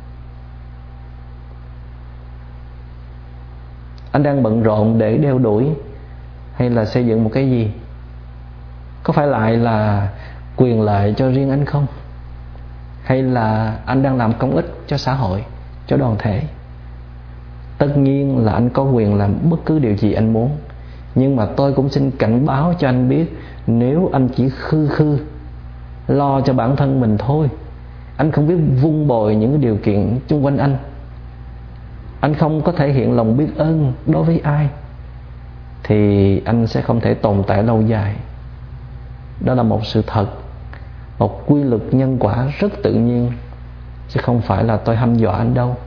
Anh đang bận rộn để đeo đuổi hay là xây dựng một cái gì? Có phải lại là quyền lợi cho riêng anh không? Hay là anh đang làm công ích cho xã hội, cho đoàn thể? Tất nhiên là anh có quyền làm bất cứ điều gì anh muốn. Nhưng mà tôi cũng xin cảnh báo cho anh biết, nếu anh chỉ khư khư lo cho bản thân mình thôi, anh không biết vun bồi những điều kiện xung quanh anh, anh không có thể hiện lòng biết ơn đối với ai, thì anh sẽ không thể tồn tại lâu dài. Đó là một sự thật, một quy luật nhân quả rất tự nhiên, chứ không phải là tôi hăm dọa anh đâu.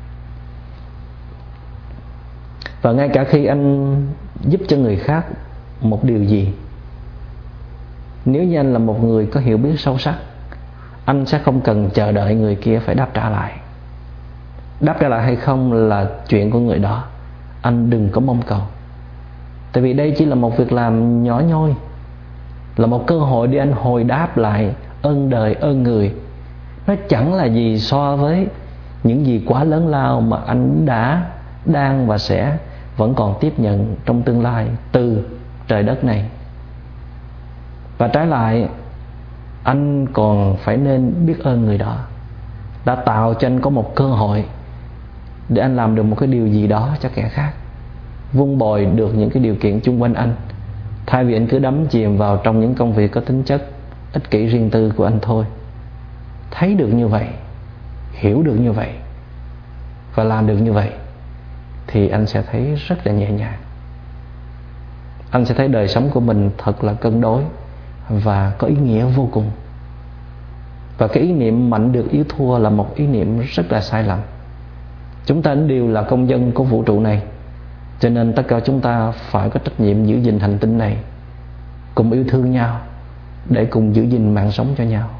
Và ngay cả khi anh giúp cho người khác một điều gì, nếu như anh là một người có hiểu biết sâu sắc, anh sẽ không cần chờ đợi người kia phải đáp trả lại. Đáp trả lại hay không là chuyện của người đó, anh đừng có mong cầu. Tại vì đây chỉ là một việc làm nhỏ nhoi, là một cơ hội để anh hồi đáp lại ơn đời ơn người. Nó chẳng là gì so với những gì quá lớn lao mà anh đã, đang và sẽ vẫn còn tiếp nhận trong tương lai từ trời đất này. Và trái lại, anh còn phải nên biết ơn người đó đã tạo cho anh có một cơ hội để anh làm được một cái điều gì đó cho kẻ khác, vun bồi được những cái điều kiện chung quanh anh, thay vì anh cứ đắm chìm vào trong những công việc có tính chất ích kỷ riêng tư của anh thôi. Thấy được như vậy, hiểu được như vậy và làm được như vậy thì anh sẽ thấy rất là nhẹ nhàng. Anh sẽ thấy đời sống của mình thật là cân đối và có ý nghĩa vô cùng. Và cái ý niệm mạnh được yếu thua là một ý niệm rất là sai lầm. Chúng ta đều là công dân của vũ trụ này, cho nên tất cả chúng ta phải có trách nhiệm giữ gìn hành tinh này, cùng yêu thương nhau để cùng giữ gìn mạng sống cho nhau.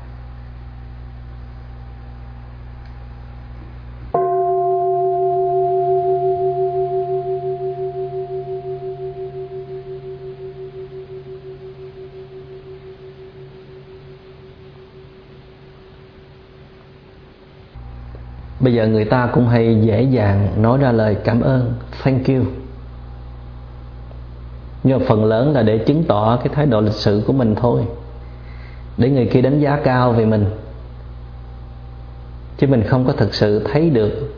Bây giờ người ta cũng hay dễ dàng nói ra lời cảm ơn, thank you, nhưng mà phần lớn là để chứng tỏ cái thái độ lịch sự của mình thôi, để người kia đánh giá cao về mình, chứ mình không có thực sự thấy được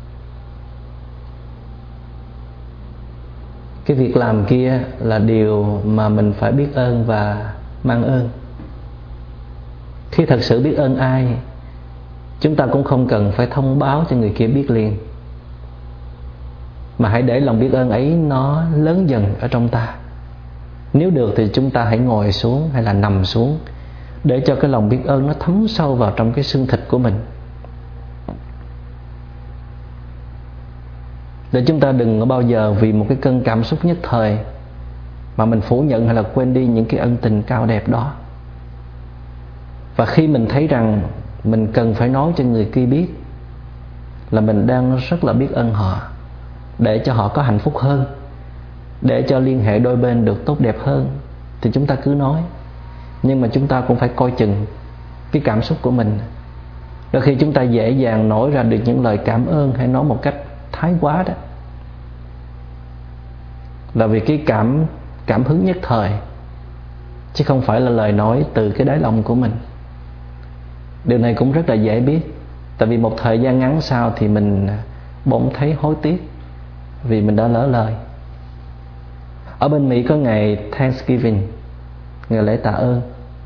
cái việc làm kia là điều mà mình phải biết ơn và mang ơn. Khi thật sự biết ơn ai, chúng ta cũng không cần phải thông báo cho người kia biết liền, mà hãy để lòng biết ơn ấy nó lớn dần ở trong ta. Nếu được thì chúng ta hãy ngồi xuống hay là nằm xuống để cho cái lòng biết ơn nó thấm sâu vào trong cái xương thịt của mình, để chúng ta đừng có bao giờ vì một cái cơn cảm xúc nhất thời mà mình phủ nhận hay là quên đi những cái ân tình cao đẹp đó. Và khi mình thấy rằng mình cần phải nói cho người kia biết là mình đang rất là biết ơn họ, để cho họ có hạnh phúc hơn, để cho liên hệ đôi bên được tốt đẹp hơn, thì chúng ta cứ nói. Nhưng mà chúng ta cũng phải coi chừng cái cảm xúc của mình. Đôi khi chúng ta dễ dàng nói ra được những lời cảm ơn hay nói một cách thái quá đó, là vì cái cảm cảm hứng nhất thời, chứ không phải là lời nói từ cái đáy lòng của mình. Điều này cũng rất là dễ biết, tại vì một thời gian ngắn sau thì mình bỗng thấy hối tiếc vì mình đã lỡ lời. Ở bên Mỹ có ngày Thanksgiving, ngày lễ tạ ơn.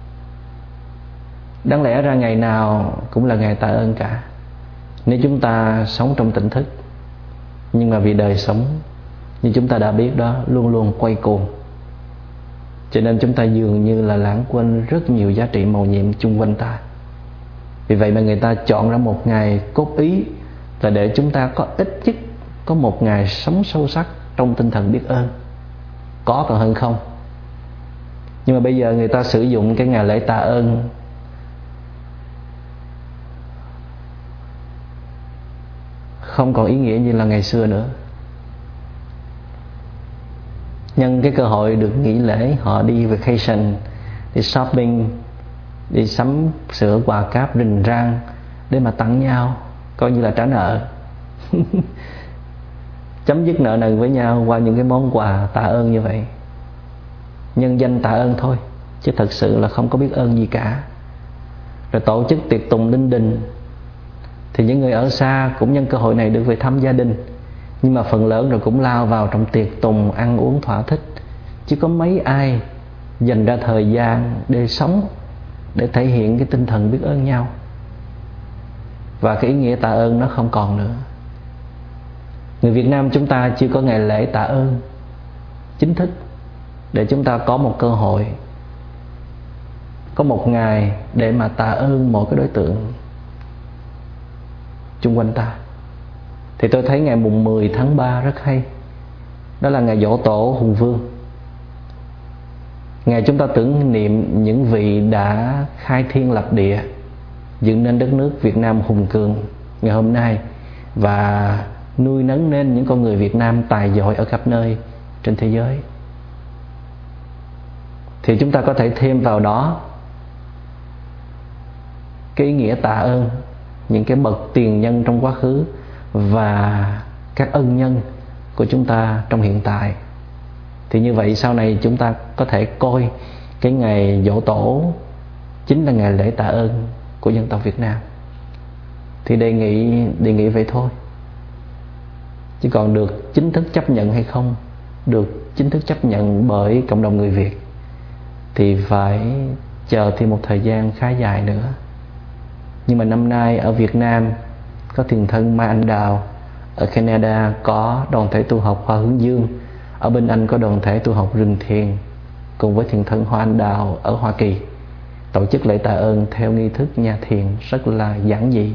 Đáng lẽ ra ngày nào cũng là ngày tạ ơn cả, nếu chúng ta sống trong tỉnh thức. Nhưng mà vì đời sống như chúng ta đã biết đó luôn luôn quay cuồng, cho nên chúng ta dường như là lãng quên rất nhiều giá trị mầu nhiệm chung quanh ta. Vì vậy mà người ta chọn ra một ngày cốt ý là để chúng ta có ít nhất có một ngày sống sâu sắc trong tinh thần biết ơn. Có còn hơn không. Nhưng mà bây giờ người ta sử dụng cái ngày lễ tạ ơn không còn ý nghĩa như là ngày xưa nữa. Nhân cái cơ hội được nghỉ lễ, họ đi vacation, đi shopping, đi sắm sửa quà cáp rình rang để mà tặng nhau, coi như là trả nợ. Chấm dứt nợ nần với nhau qua những cái món quà tạ ơn như vậy, nhân danh tạ ơn thôi, chứ thật sự là không có biết ơn gì cả. Rồi tổ chức tiệc tùng linh đình, thì những người ở xa cũng nhân cơ hội này được về thăm gia đình, nhưng mà phần lớn rồi cũng lao vào trong tiệc tùng ăn uống thỏa thích, chứ có mấy ai dành ra thời gian để sống, để thể hiện cái tinh thần biết ơn nhau. Và cái ý nghĩa tạ ơn nó không còn nữa. Người Việt Nam chúng ta chưa có ngày lễ tạ ơn, chính thức, để chúng ta có một cơ hội, có một ngày để mà tạ ơn mỗi cái đối tượng chung quanh ta. Thì tôi thấy ngày mùng mười tháng ba rất hay. Đó là ngày giỗ tổ Hùng Vương, ngày chúng ta tưởng niệm những vị đã khai thiên lập địa, dựng nên đất nước Việt Nam hùng cường ngày hôm nay, và nuôi nấng nên những con người Việt Nam tài giỏi ở khắp nơi trên thế giới. Thì chúng ta có thể thêm vào đó cái ý nghĩa tạ ơn những cái bậc tiền nhân trong quá khứ và các ân nhân của chúng ta trong hiện tại. Thì như vậy sau này chúng ta có thể coi cái ngày giỗ tổ chính là ngày lễ tạ ơn của dân tộc Việt Nam. Thì đề nghị đề nghị vậy thôi. Chứ còn được chính thức chấp nhận hay không, được chính thức chấp nhận bởi cộng đồng người Việt, thì phải chờ thêm một thời gian khá dài nữa. Nhưng mà năm nay ở Việt Nam có thiền thân Mai Anh Đào, ở Canada có đoàn thể tu học Hoa Hướng Dương, ở bên Anh có đoàn thể tu học Rừng Thiền, cùng với thiền thân Hoa Anh Đào ở Hoa Kỳ tổ chức lễ tạ ơn theo nghi thức nhà thiền rất là giản dị.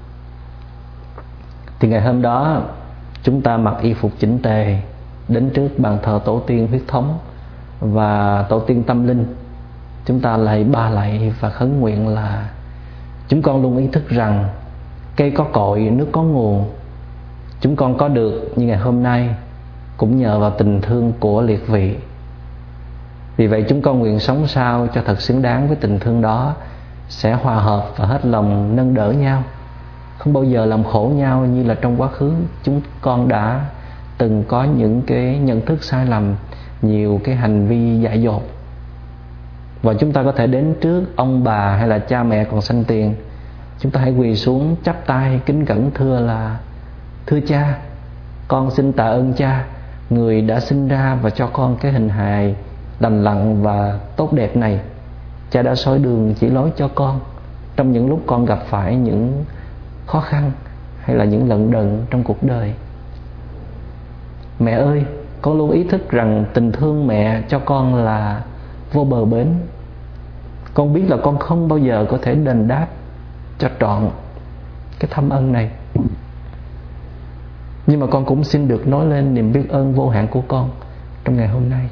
Thì ngày hôm đó chúng ta mặc y phục chỉnh tề, đến trước bàn thờ tổ tiên huyết thống và tổ tiên tâm linh. Chúng ta lạy ba lạy và khấn nguyện là chúng con luôn ý thức rằng cây có cội, nước có nguồn. Chúng con có được như ngày hôm nay cũng nhờ vào tình thương của liệt vị. Vì vậy chúng con nguyện sống sao cho thật xứng đáng với tình thương đó, sẽ hòa hợp và hết lòng nâng đỡ nhau, không bao giờ làm khổ nhau như là trong quá khứ chúng con đã từng có những cái nhận thức sai lầm, nhiều cái hành vi dại dột. Và chúng ta có thể đến trước ông bà hay là cha mẹ còn sanh tiền, chúng ta hãy quỳ xuống chắp tay kính cẩn thưa là: thưa cha, con xin tạ ơn cha, người đã sinh ra và cho con cái hình hài lành lặn và tốt đẹp này. Cha đã soi đường chỉ lối cho con trong những lúc con gặp phải những khó khăn hay là những lận đận trong cuộc đời. Mẹ ơi, con luôn ý thức rằng tình thương mẹ cho con là vô bờ bến. Con biết là con không bao giờ có thể đền đáp cho trọn cái thâm ân này, nhưng mà con cũng xin được nói lên niềm biết ơn vô hạn của con trong ngày hôm nay.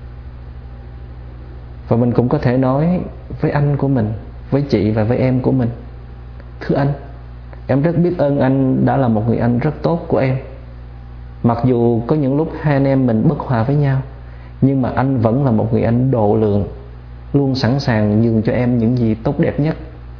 Và mình cũng có thể nói với anh của mình, với chị và với em của mình: thưa anh, em rất biết ơn anh đã là một người anh rất tốt của em. Mặc dù có những lúc hai anh em mình bất hòa với nhau, nhưng mà anh vẫn là một người anh độ lượng, luôn sẵn sàng nhường cho em những gì tốt đẹp nhất.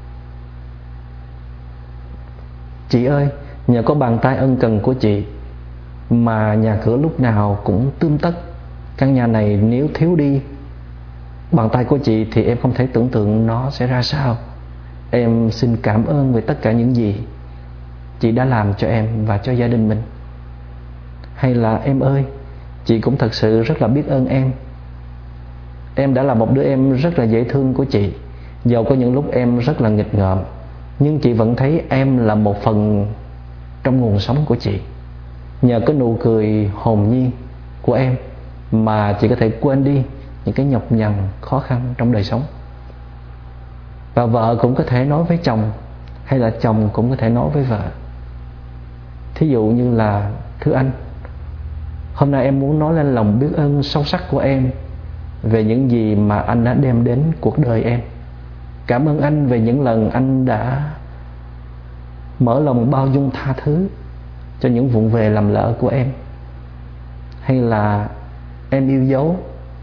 Chị ơi, nhờ có bàn tay ân cần của chị mà nhà cửa lúc nào cũng tươm tất. Căn nhà này nếu thiếu đi bàn tay của chị thì em không thể tưởng tượng nó sẽ ra sao. Em xin cảm ơn về tất cả những gì chị đã làm cho em và cho gia đình mình. Hay là em ơi, chị cũng thật sự rất là biết ơn em. Em đã là một đứa em rất là dễ thương của chị. Dầu có những lúc em rất là nghịch ngợm, nhưng chị vẫn thấy em là một phần trong nguồn sống của chị. Nhờ cái nụ cười hồn nhiên của em mà chị có thể quên đi những cái nhọc nhằn khó khăn trong đời sống. Và vợ cũng có thể nói với chồng, hay là chồng cũng có thể nói với vợ. Thí dụ như là: thưa anh, hôm nay em muốn nói lên lòng biết ơn sâu sắc của em về những gì mà anh đã đem đến cuộc đời em. Cảm ơn anh về những lần anh đã mở lòng bao dung tha thứ cho những vụng về lầm lỡ của em. Hay là: em yêu dấu.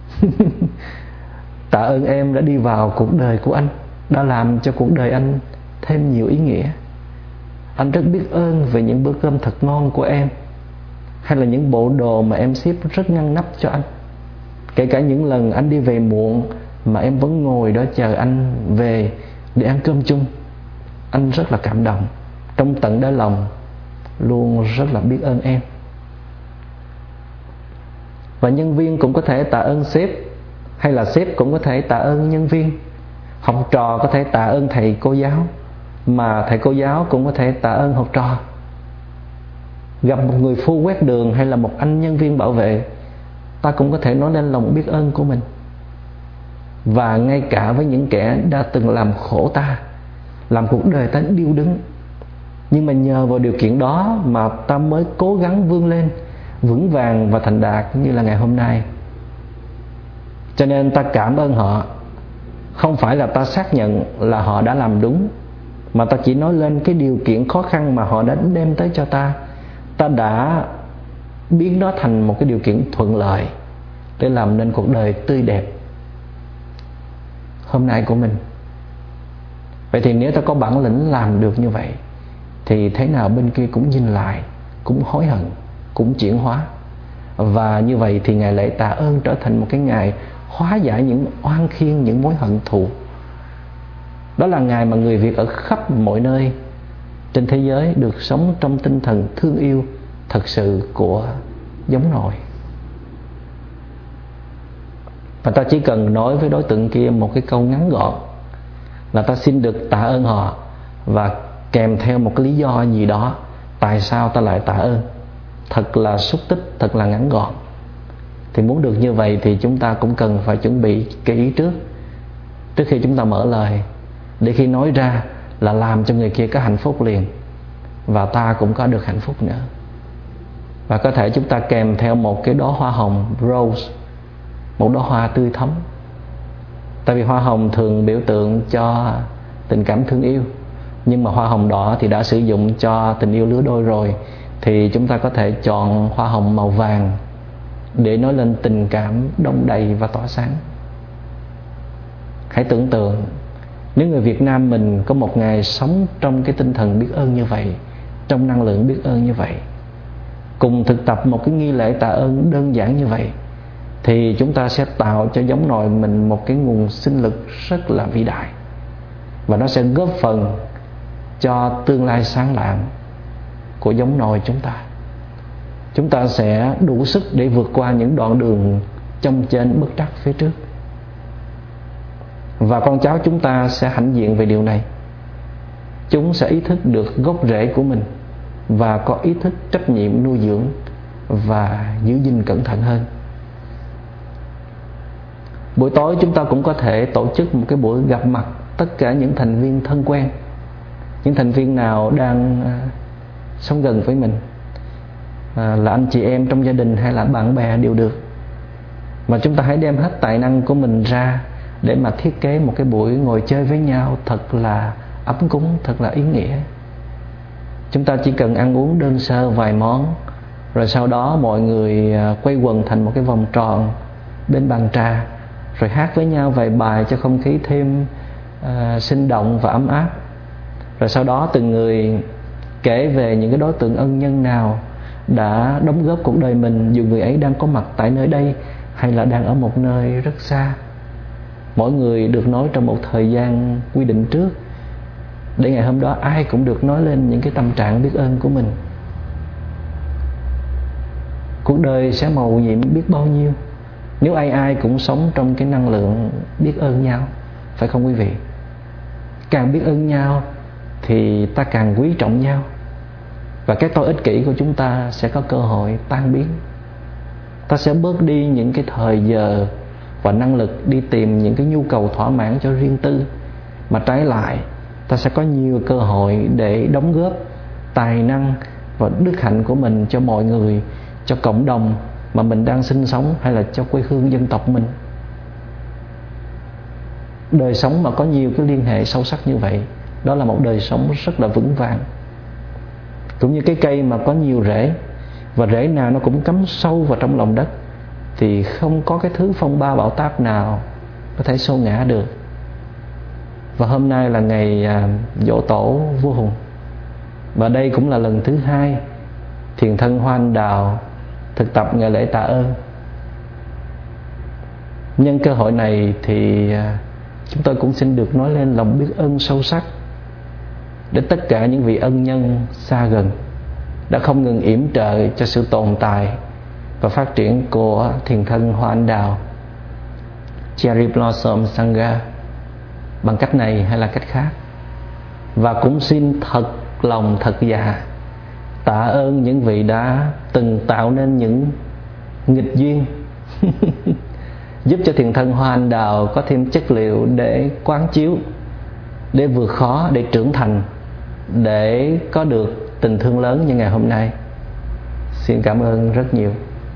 Tạ ơn em đã đi vào cuộc đời của anh, đã làm cho cuộc đời anh thêm nhiều ý nghĩa. Anh rất biết ơn về những bữa cơm thật ngon của em, hay là những bộ đồ mà em ship rất ngăn nắp cho anh. Kể cả những lần anh đi về muộn mà em vẫn ngồi đó chờ anh về để ăn cơm chung. Anh rất là cảm động, trong tận đáy lòng luôn rất là biết ơn em. Và nhân viên cũng có thể tạ ơn sếp, hay là sếp cũng có thể tạ ơn nhân viên. Học trò có thể tạ ơn thầy cô giáo, mà thầy cô giáo cũng có thể tạ ơn học trò. Gặp một người phu quét đường hay là một anh nhân viên bảo vệ, ta cũng có thể nói lên lòng biết ơn của mình. Và ngay cả với những kẻ đã từng làm khổ ta, làm cuộc đời ta điêu đứng, nhưng mà nhờ vào điều kiện đó mà ta mới cố gắng vươn lên vững vàng và thành đạt như là ngày hôm nay. Cho nên ta cảm ơn họ. Không phải là ta xác nhận là họ đã làm đúng, mà ta chỉ nói lên cái điều kiện khó khăn mà họ đã đem tới cho ta. Ta đã biến nó thành một cái điều kiện thuận lợi để làm nên cuộc đời tươi đẹp hôm nay của mình. Vậy thì nếu ta có bản lĩnh làm được như vậy, thì thế nào bên kia cũng nhìn lại, cũng hối hận, cũng chuyển hóa. Và như vậy thì ngày lễ tạ ơn trở thành một cái ngày hóa giải những oan khiên, những mối hận thù. Đó là ngày mà người Việt ở khắp mọi nơi trên thế giới được sống trong tinh thần thương yêu thật sự của giống nòi. Và ta chỉ cần nói với đối tượng kia một cái câu ngắn gọn là ta xin được tạ ơn họ, và kèm theo một cái lý do gì đó tại sao ta lại tạ ơn, thật là xúc tích, thật là ngắn gọn. Thì muốn được như vậy thì chúng ta cũng cần phải chuẩn bị kỹ trước, trước khi chúng ta mở lời, để khi nói ra là làm cho người kia có hạnh phúc liền, và ta cũng có được hạnh phúc nữa. Và có thể chúng ta kèm theo một cái đóa hoa hồng rose, một đóa hoa tươi thắm. Tại vì hoa hồng thường biểu tượng cho tình cảm thương yêu, nhưng mà hoa hồng đỏ thì đã sử dụng cho tình yêu lứa đôi rồi, thì chúng ta có thể chọn hoa hồng màu vàng để nói lên tình cảm đong đầy và tỏa sáng. Hãy tưởng tượng nếu người Việt Nam mình có một ngày sống trong cái tinh thần biết ơn như vậy, trong năng lượng biết ơn như vậy, cùng thực tập một cái nghi lễ tạ ơn đơn giản như vậy, thì chúng ta sẽ tạo cho giống nòi mình một cái nguồn sinh lực rất là vĩ đại. Và nó sẽ góp phần cho tương lai sáng lạng của giống nòi chúng ta. Chúng ta sẽ đủ sức để vượt qua những đoạn đường chông chênh bất trắc phía trước. Và con cháu chúng ta sẽ hãnh diện về điều này. Chúng sẽ ý thức được gốc rễ của mình và có ý thức trách nhiệm nuôi dưỡng và giữ gìn cẩn thận hơn. Buổi tối chúng ta cũng có thể tổ chức một cái buổi gặp mặt tất cả những thành viên thân quen, những thành viên nào đang sống gần với mình, à, là anh chị em trong gia đình hay là bạn bè đều được. Mà chúng ta hãy đem hết tài năng của mình ra để mà thiết kế một cái buổi ngồi chơi với nhau thật là ấm cúng, thật là ý nghĩa. Chúng ta chỉ cần ăn uống đơn sơ vài món, rồi sau đó mọi người quay quần thành một cái vòng tròn bên bàn trà, rồi hát với nhau vài bài cho không khí thêm uh, sinh động và ấm áp. Rồi sau đó từng người kể về những cái đối tượng ân nhân nào đã đóng góp cuộc đời mình, dù người ấy đang có mặt tại nơi đây hay là đang ở một nơi rất xa. Mỗi người được nói trong một thời gian quy định trước, để ngày hôm đó ai cũng được nói lên những cái tâm trạng biết ơn của mình. Cuộc đời sẽ màu nhiệm biết bao nhiêu nếu ai ai cũng sống trong cái năng lượng biết ơn nhau, phải không quý vị? Càng biết ơn nhau thì ta càng quý trọng nhau, và cái tôi ích kỷ của chúng ta sẽ có cơ hội tan biến. Ta sẽ bớt đi những cái thời giờ và năng lực đi tìm những cái nhu cầu thỏa mãn cho riêng tư, mà trái lại ta sẽ có nhiều cơ hội để đóng góp tài năng và đức hạnh của mình cho mọi người, cho cộng đồng mà mình đang sinh sống, hay là cho quê hương dân tộc mình. Đời sống mà có nhiều cái liên hệ sâu sắc như vậy, đó là một đời sống rất là vững vàng. Cũng như cái cây mà có nhiều rễ, và rễ nào nó cũng cắm sâu vào trong lòng đất, thì không có cái thứ phong ba bão táp nào có thể xô ngã được. Và hôm nay là ngày à, giỗ tổ vua Hùng, và đây cũng là lần thứ hai Thiền Thân Hoa Anh Đào thực tập ngày lễ tạ ơn. Nhân cơ hội này thì à, chúng tôi cũng xin được nói lên lòng biết ơn sâu sắc đến tất cả những vị ân nhân xa gần đã không ngừng yểm trợ cho sự tồn tại và phát triển của Thiền Thân Hoa Anh Đào, Cherry Blossom Sangha, bằng cách này hay là cách khác. Và cũng xin thật lòng thật dạ tạ ơn những vị đã từng tạo nên những nghịch duyên giúp cho thiền thân hoa anh đào có thêm chất liệu để quán chiếu, để vượt khó, để trưởng thành, để có được tình thương lớn như ngày hôm nay. Xin cảm ơn rất nhiều.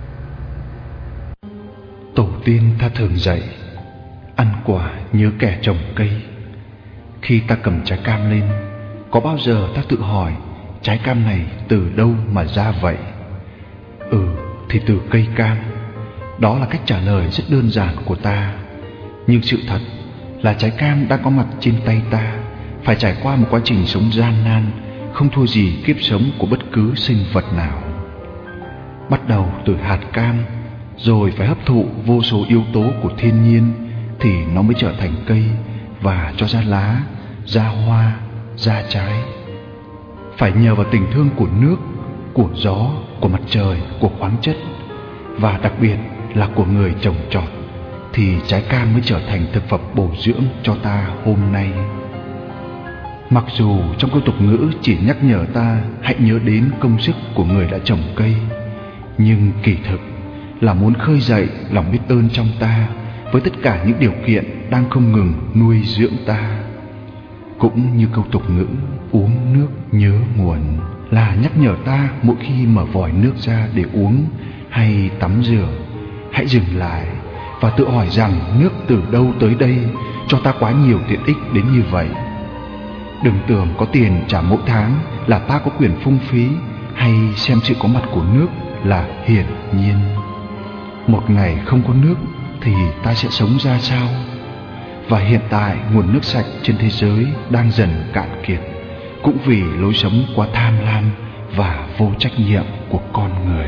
Tổ tiên ta thường dạy ăn quả nhớ kẻ trồng cây. Khi ta cầm trái cam lên, có bao giờ ta tự hỏi trái cam này từ đâu mà ra vậy? Ừ, thì từ cây cam. Đó là cách trả lời rất đơn giản của ta. Nhưng sự thật là trái cam đã có mặt trên tay ta, phải trải qua một quá trình sống gian nan, không thua gì kiếp sống của bất cứ sinh vật nào. Bắt đầu từ hạt cam, rồi phải hấp thụ vô số yếu tố của thiên nhiên, thì nó mới trở thành cây và cho ra lá, ra hoa, ra trái. Phải nhờ vào tình thương của nước, của gió, của mặt trời, của khoáng chất, và đặc biệt là của người trồng trọt, thì trái cam mới trở thành thực phẩm bổ dưỡng cho ta hôm nay. Mặc dù trong câu tục ngữ chỉ nhắc nhở ta hãy nhớ đến công sức của người đã trồng cây, nhưng kỳ thực là muốn khơi dậy lòng biết ơn trong ta với tất cả những điều kiện đang không ngừng nuôi dưỡng ta. Cũng như câu tục ngữ uống nước nhớ nguồn là nhắc nhở ta mỗi khi mở vòi nước ra để uống hay tắm rửa, hãy dừng lại và tự hỏi rằng nước từ đâu tới đây cho ta quá nhiều tiện ích đến như vậy. Đừng tưởng có tiền trả mỗi tháng là ta có quyền phung phí, hay xem sự có mặt của nước là hiển nhiên. Một ngày không có nước thì ta sẽ sống ra sao? Và hiện tại nguồn nước sạch trên thế giới đang dần cạn kiệt, cũng vì lối sống quá tham lam và vô trách nhiệm của con người.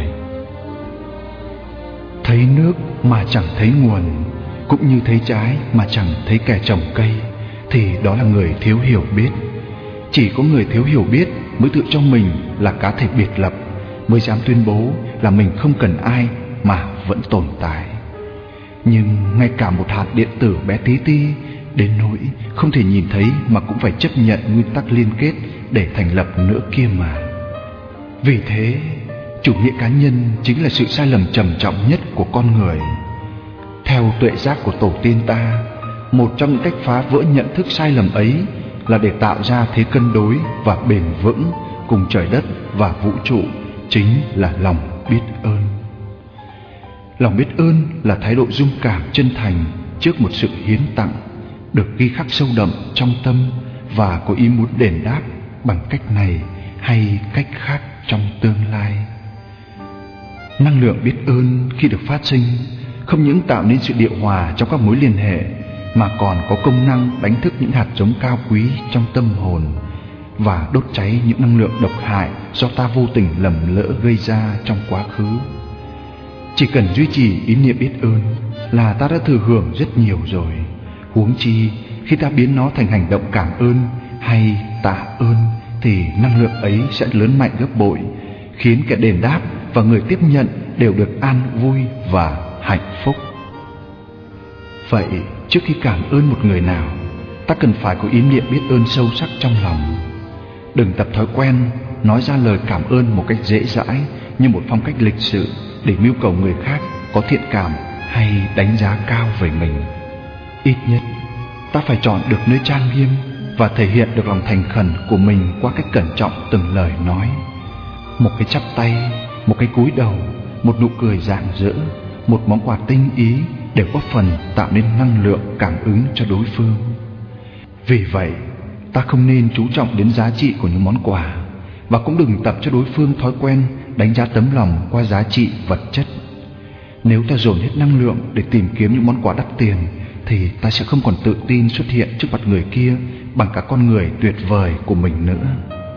Thấy nước mà chẳng thấy nguồn, cũng như thấy trái mà chẳng thấy kẻ trồng cây, thì đó là người thiếu hiểu biết. Chỉ có người thiếu hiểu biết mới tự cho mình là cá thể biệt lập, mới dám tuyên bố là mình không cần ai mà vẫn tồn tại. Nhưng ngay cả một hạt điện tử bé tí ti đến nỗi không thể nhìn thấy mà cũng phải chấp nhận nguyên tắc liên kết để thành lập nữa kia mà. Vì thế, chủ nghĩa cá nhân chính là sự sai lầm trầm trọng nhất của con người. Theo tuệ giác của tổ tiên ta, một trong những cách phá vỡ nhận thức sai lầm ấy là để tạo ra thế cân đối và bền vững cùng trời đất và vũ trụ, chính là lòng biết ơn. Lòng biết ơn là thái độ dung cảm chân thành trước một sự hiến tặng, được ghi khắc sâu đậm trong tâm và có ý muốn đền đáp bằng cách này hay cách khác trong tương lai. Năng lượng biết ơn khi được phát sinh không những tạo nên sự điều hòa trong các mối liên hệ, mà còn có công năng đánh thức những hạt giống cao quý trong tâm hồn và đốt cháy những năng lượng độc hại do ta vô tình lầm lỡ gây ra trong quá khứ. Chỉ cần duy trì ý niệm biết ơn là ta đã thừa hưởng rất nhiều rồi. Huống chi khi ta biến nó thành hành động cảm ơn hay tạ ơn, thì năng lượng ấy sẽ lớn mạnh gấp bội, khiến kẻ đền đáp và người tiếp nhận đều được an vui và hạnh phúc. Vậy trước khi cảm ơn một người nào, ta cần phải có ý niệm biết ơn sâu sắc trong lòng. Đừng tập thói quen nói ra lời cảm ơn một cách dễ dãi như một phong cách lịch sự để mưu cầu người khác có thiện cảm hay đánh giá cao về mình. Ít nhất ta phải chọn được nơi trang nghiêm và thể hiện được lòng thành khẩn của mình qua cách cẩn trọng từng lời nói. Một cái chắp tay, một cái cúi đầu, một nụ cười rạng rỡ, một món quà tinh ý đều góp phần tạo nên năng lượng cảm ứng cho đối phương. Vì vậy, ta không nên chú trọng đến giá trị của những món quà, và cũng đừng tập cho đối phương thói quen đánh giá tấm lòng qua giá trị vật chất. Nếu ta dồn hết năng lượng để tìm kiếm những món quà đắt tiền, thì ta sẽ không còn tự tin xuất hiện trước mặt người kia bằng cả con người tuyệt vời của mình nữa.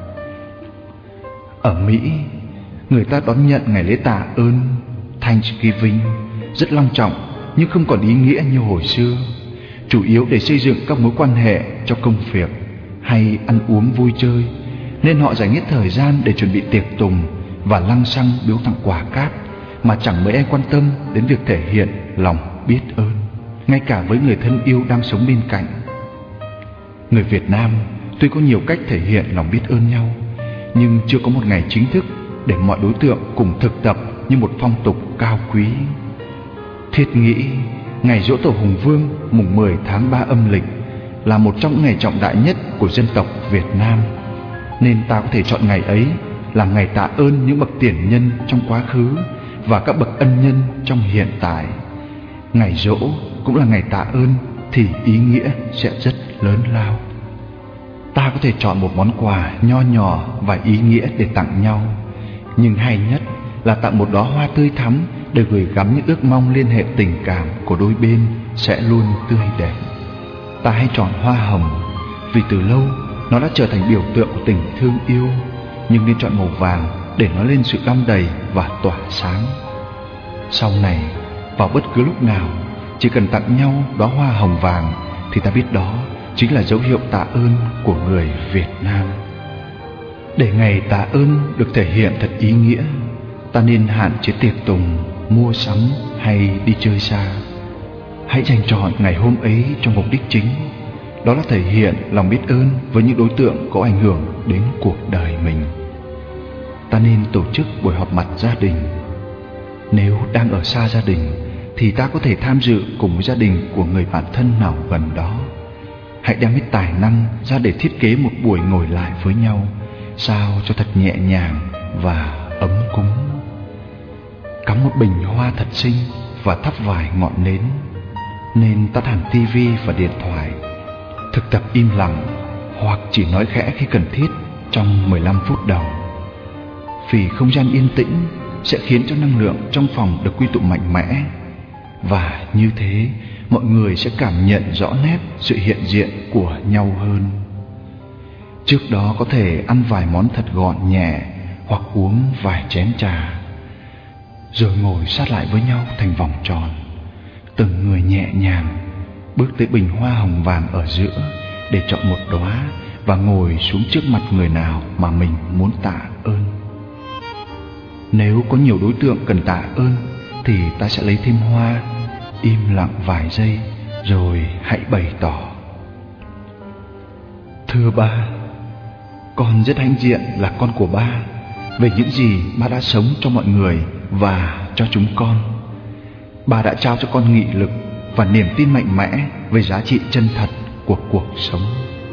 Ở Mỹ, người ta đón nhận ngày lễ tạ ơn Thanksgiving rất long trọng, nhưng không còn ý nghĩa như hồi xưa, chủ yếu để xây dựng các mối quan hệ cho công việc hay ăn uống vui chơi, nên họ dành hết thời gian để chuẩn bị tiệc tùng và lăng xăng biếu tặng quà cáp, mà chẳng mấy ai quan tâm đến việc thể hiện lòng biết ơn, ngay cả với người thân yêu đang sống bên cạnh. Người Việt Nam tuy có nhiều cách thể hiện lòng biết ơn nhau, nhưng chưa có một ngày chính thức để mọi đối tượng cùng thực tập như một phong tục cao quý. Thiết nghĩ ngày giỗ Tổ Hùng Vương mùng mười tháng ba âm lịch là một trong những ngày trọng đại nhất của dân tộc Việt Nam, nên ta có thể chọn ngày ấy làm ngày tạ ơn những bậc tiền nhân trong quá khứ và các bậc ân nhân trong hiện tại. Ngày giỗ cũng là ngày tạ ơn thì ý nghĩa sẽ rất lớn lao. Ta có thể chọn một món quà nho nhỏ và ý nghĩa để tặng nhau, nhưng hay nhất là tặng một đóa hoa tươi thắm để gửi gắm những ước mong liên hệ tình cảm của đôi bên sẽ luôn tươi đẹp. Ta hãy chọn hoa hồng vì từ lâu nó đã trở thành biểu tượng của tình thương yêu, nhưng nên chọn màu vàng để nó lên sự đong đầy và tỏa sáng. Sau này, vào bất cứ lúc nào, chỉ cần tặng nhau đóa hoa hồng vàng thì ta biết đó chính là dấu hiệu tạ ơn của người Việt Nam. Để ngày tạ ơn được thể hiện thật ý nghĩa, ta nên hạn chế tiệc tùng, mua sắm hay đi chơi xa. Hãy dành chọn ngày hôm ấy cho mục đích chính, đó là thể hiện lòng biết ơn với những đối tượng có ảnh hưởng đến cuộc đời mình. Ta nên tổ chức buổi họp mặt gia đình. Nếu đang ở xa gia đình thì ta có thể tham dự cùng với gia đình của người bạn thân nào gần đó. Hãy đem hết tài năng ra để thiết kế một buổi ngồi lại với nhau, sao cho thật nhẹ nhàng và ấm cúng. Cắm một bình hoa thật xinh và thắp vài ngọn nến. Nên tắt hẳn tivi và điện thoại. Thực tập im lặng hoặc chỉ nói khẽ khi cần thiết trong mười lăm phút đầu. Vì không gian yên tĩnh sẽ khiến cho năng lượng trong phòng được quy tụ mạnh mẽ, và như thế mọi người sẽ cảm nhận rõ nét sự hiện diện của nhau hơn. Trước đó có thể ăn vài món thật gọn nhẹ hoặc uống vài chén trà, rồi ngồi sát lại với nhau thành vòng tròn. Từng người nhẹ nhàng bước tới bình hoa hồng vàng ở giữa để chọn một đóa và ngồi xuống trước mặt người nào mà mình muốn tạ ơn. Nếu có nhiều đối tượng cần tạ ơn thì ta sẽ lấy thêm hoa, im lặng vài giây rồi hãy bày tỏ. Thưa ba, con rất hãnh diện là con của ba về những gì ba đã sống cho mọi người và cho chúng con. Ba đã trao cho con nghị lực và niềm tin mạnh mẽ về giá trị chân thật của cuộc sống.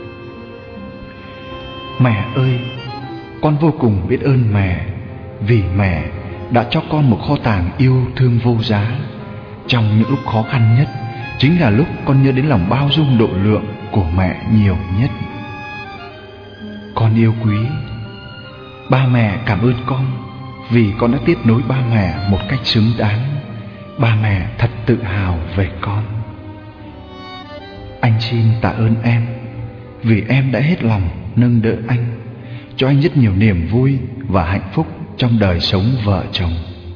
Mẹ ơi, con vô cùng biết ơn mẹ, vì mẹ đã cho con một kho tàng yêu thương vô giá. Trong những lúc khó khăn nhất chính là lúc con nhớ đến lòng bao dung độ lượng của mẹ nhiều nhất. Con yêu quý, ba mẹ cảm ơn con vì con đã tiếp nối ba mẹ một cách xứng đáng. Ba mẹ thật tự hào về con. Anh xin tạ ơn em vì em đã hết lòng nâng đỡ anh, cho anh rất nhiều niềm vui và hạnh phúc trong đời sống vợ chồng.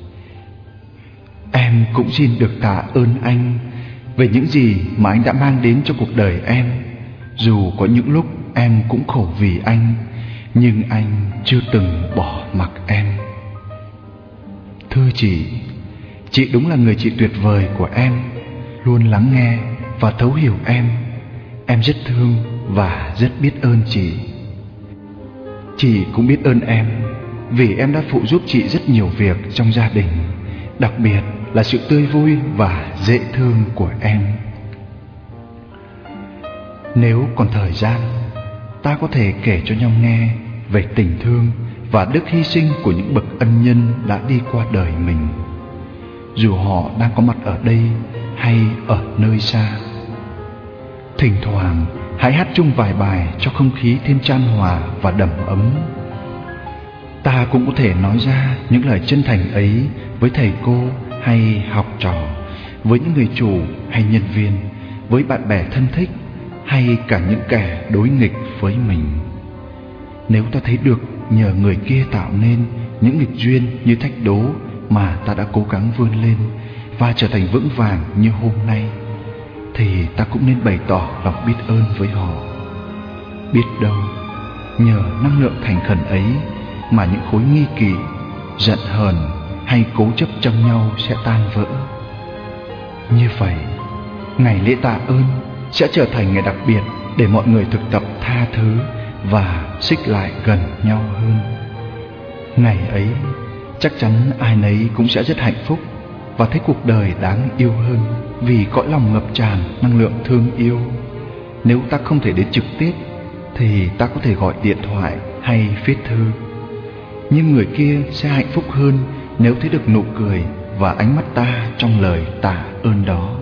Em cũng xin được tạ ơn anh về những gì mà anh đã mang đến cho cuộc đời em. Dù có những lúc em cũng khổ vì anh, nhưng anh chưa từng bỏ mặc em. Thưa chị, chị đúng là người chị tuyệt vời của em, luôn lắng nghe và thấu hiểu em. Em rất thương và rất biết ơn chị. Chị cũng biết ơn em vì em đã phụ giúp chị rất nhiều việc trong gia đình, đặc biệt là sự tươi vui và dễ thương của em. Nếu còn thời gian, ta có thể kể cho nhau nghe về tình thương và đức hy sinh của những bậc ân nhân đã đi qua đời mình, dù họ đang có mặt ở đây hay ở nơi xa. Thỉnh thoảng hãy hát chung vài bài cho không khí thêm chan hòa và đầm ấm. Ta cũng có thể nói ra những lời chân thành ấy với thầy cô hay học trò, với những người chủ hay nhân viên, với bạn bè thân thích, hay cả những kẻ đối nghịch với mình. Nếu ta thấy được nhờ người kia tạo nên những nghịch duyên như thách đố mà ta đã cố gắng vươn lên và trở thành vững vàng như hôm nay, thì ta cũng nên bày tỏ lòng biết ơn với họ. Biết đâu nhờ năng lượng thành khẩn ấy mà những khối nghi kỵ, giận hờn hay cố chấp trong nhau sẽ tan vỡ. Như vậy, ngày lễ tạ ơn sẽ trở thành ngày đặc biệt để mọi người thực tập tha thứ và xích lại gần nhau hơn. Ngày ấy chắc chắn ai nấy cũng sẽ rất hạnh phúc và thấy cuộc đời đáng yêu hơn vì cõi lòng ngập tràn năng lượng thương yêu. Nếu ta không thể đến trực tiếp thì ta có thể gọi điện thoại hay viết thư. Nhưng người kia sẽ hạnh phúc hơn nếu thấy được nụ cười và ánh mắt ta trong lời tạ ơn đó.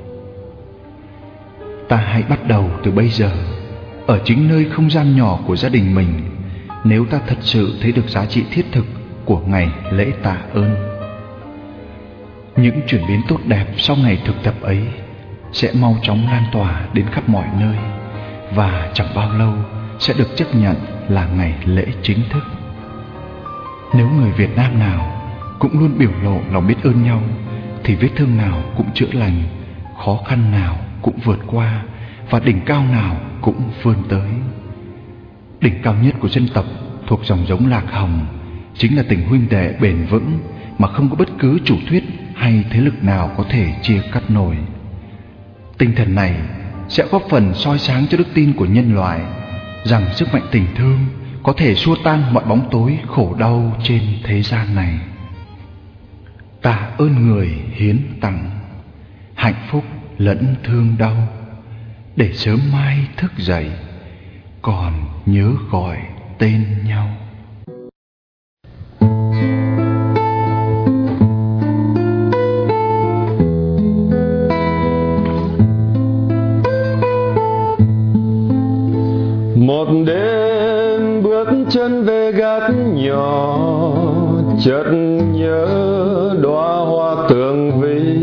Ta hãy bắt đầu từ bây giờ, ở chính nơi không gian nhỏ của gia đình mình, nếu ta thật sự thấy được giá trị thiết thực của ngày lễ tạ ơn. Những chuyển biến tốt đẹp sau ngày thực tập ấy sẽ mau chóng lan tỏa đến khắp mọi nơi, và chẳng bao lâu sẽ được chấp nhận là ngày lễ chính thức. Nếu người Việt Nam nào cũng luôn biểu lộ lòng biết ơn nhau, thì vết thương nào cũng chữa lành, khó khăn nào cũng vượt qua, và đỉnh cao nào cũng vươn tới. Đỉnh cao nhất của dân tộc thuộc dòng giống Lạc Hồng chính là tình huynh đệ bền vững mà không có bất cứ chủ thuyết hay thế lực nào có thể chia cắt nổi. Tinh thần này sẽ góp phần soi sáng cho đức tin của nhân loại rằng sức mạnh tình thương có thể xua tan mọi bóng tối khổ đau trên thế gian này. Tạ ơn người hiến tặng hạnh phúc lẫn thương đau, để sớm mai thức dậy còn nhớ gọi tên nhau. Một đêm bước chân về gác nhỏ, chợt nhớ đóa hoa tường vi,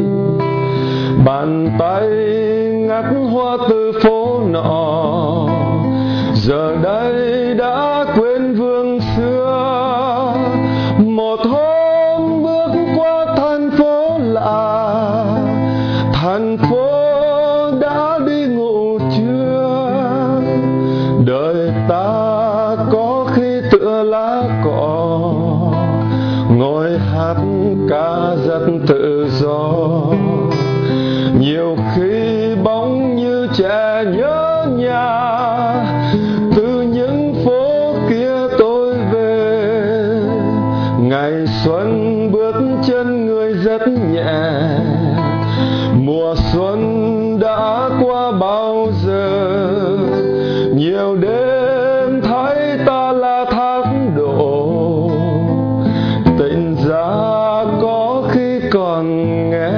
bàn tay ngắt hoa từ phố nọ, giờ đây đã quên vương xưa. Một hôm bước qua thành phố lạ, thành phố đã đi ngủ trưa. Đời ta có khi tựa lá cỏ, ngồi hát ca rất tự do. Nhiều khi bóng như trẻ nhớ nhà, từ những phố kia tôi về. Ngày xuân bước chân người rất nhẹ, mùa xuân đã qua bao giờ. Nhiều đêm thấy ta là thác đổ, tỉnh ra có khi còn nghe.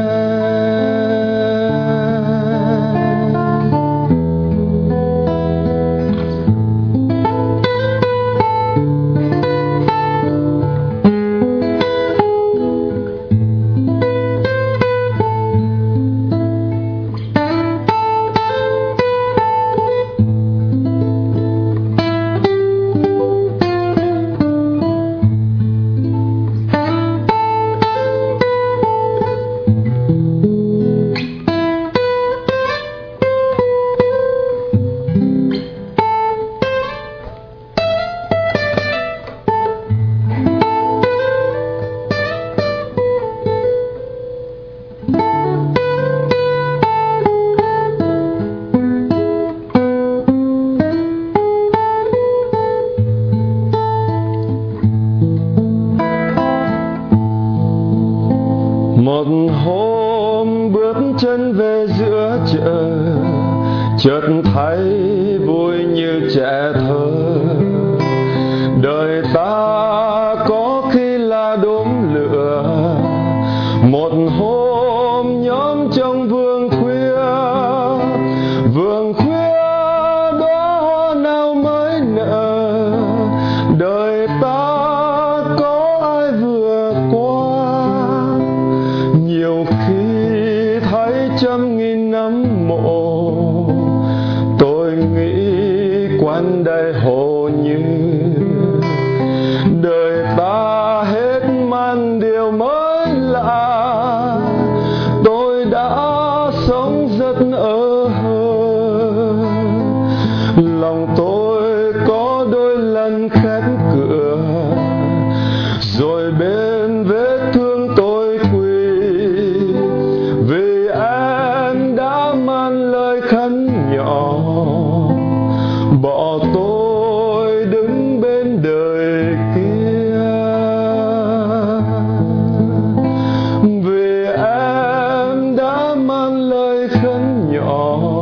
Một hôm bước chân về giữa chợ, chợt thấy vui như trẻ thơ. Đời ta có khi là đốm lửa, một hôm nhóm trong vườn khuya. Vườn khuya đóa hoa nào mới nở, đời ta có ai vừa qua. Nhiều khi thấy trăm nghìn năm mộ, tôi nghĩ quanh đây hồ như đời ta hết man điều mới lạ. Tôi đã sống rất ơ hơ, lòng tôi có đôi lần khép cửa, rồi bên vết thương tôi quỳ. Vì em đã mang lời khấn nhỏ, bỏ tôi đứng nơi khấn nhỏ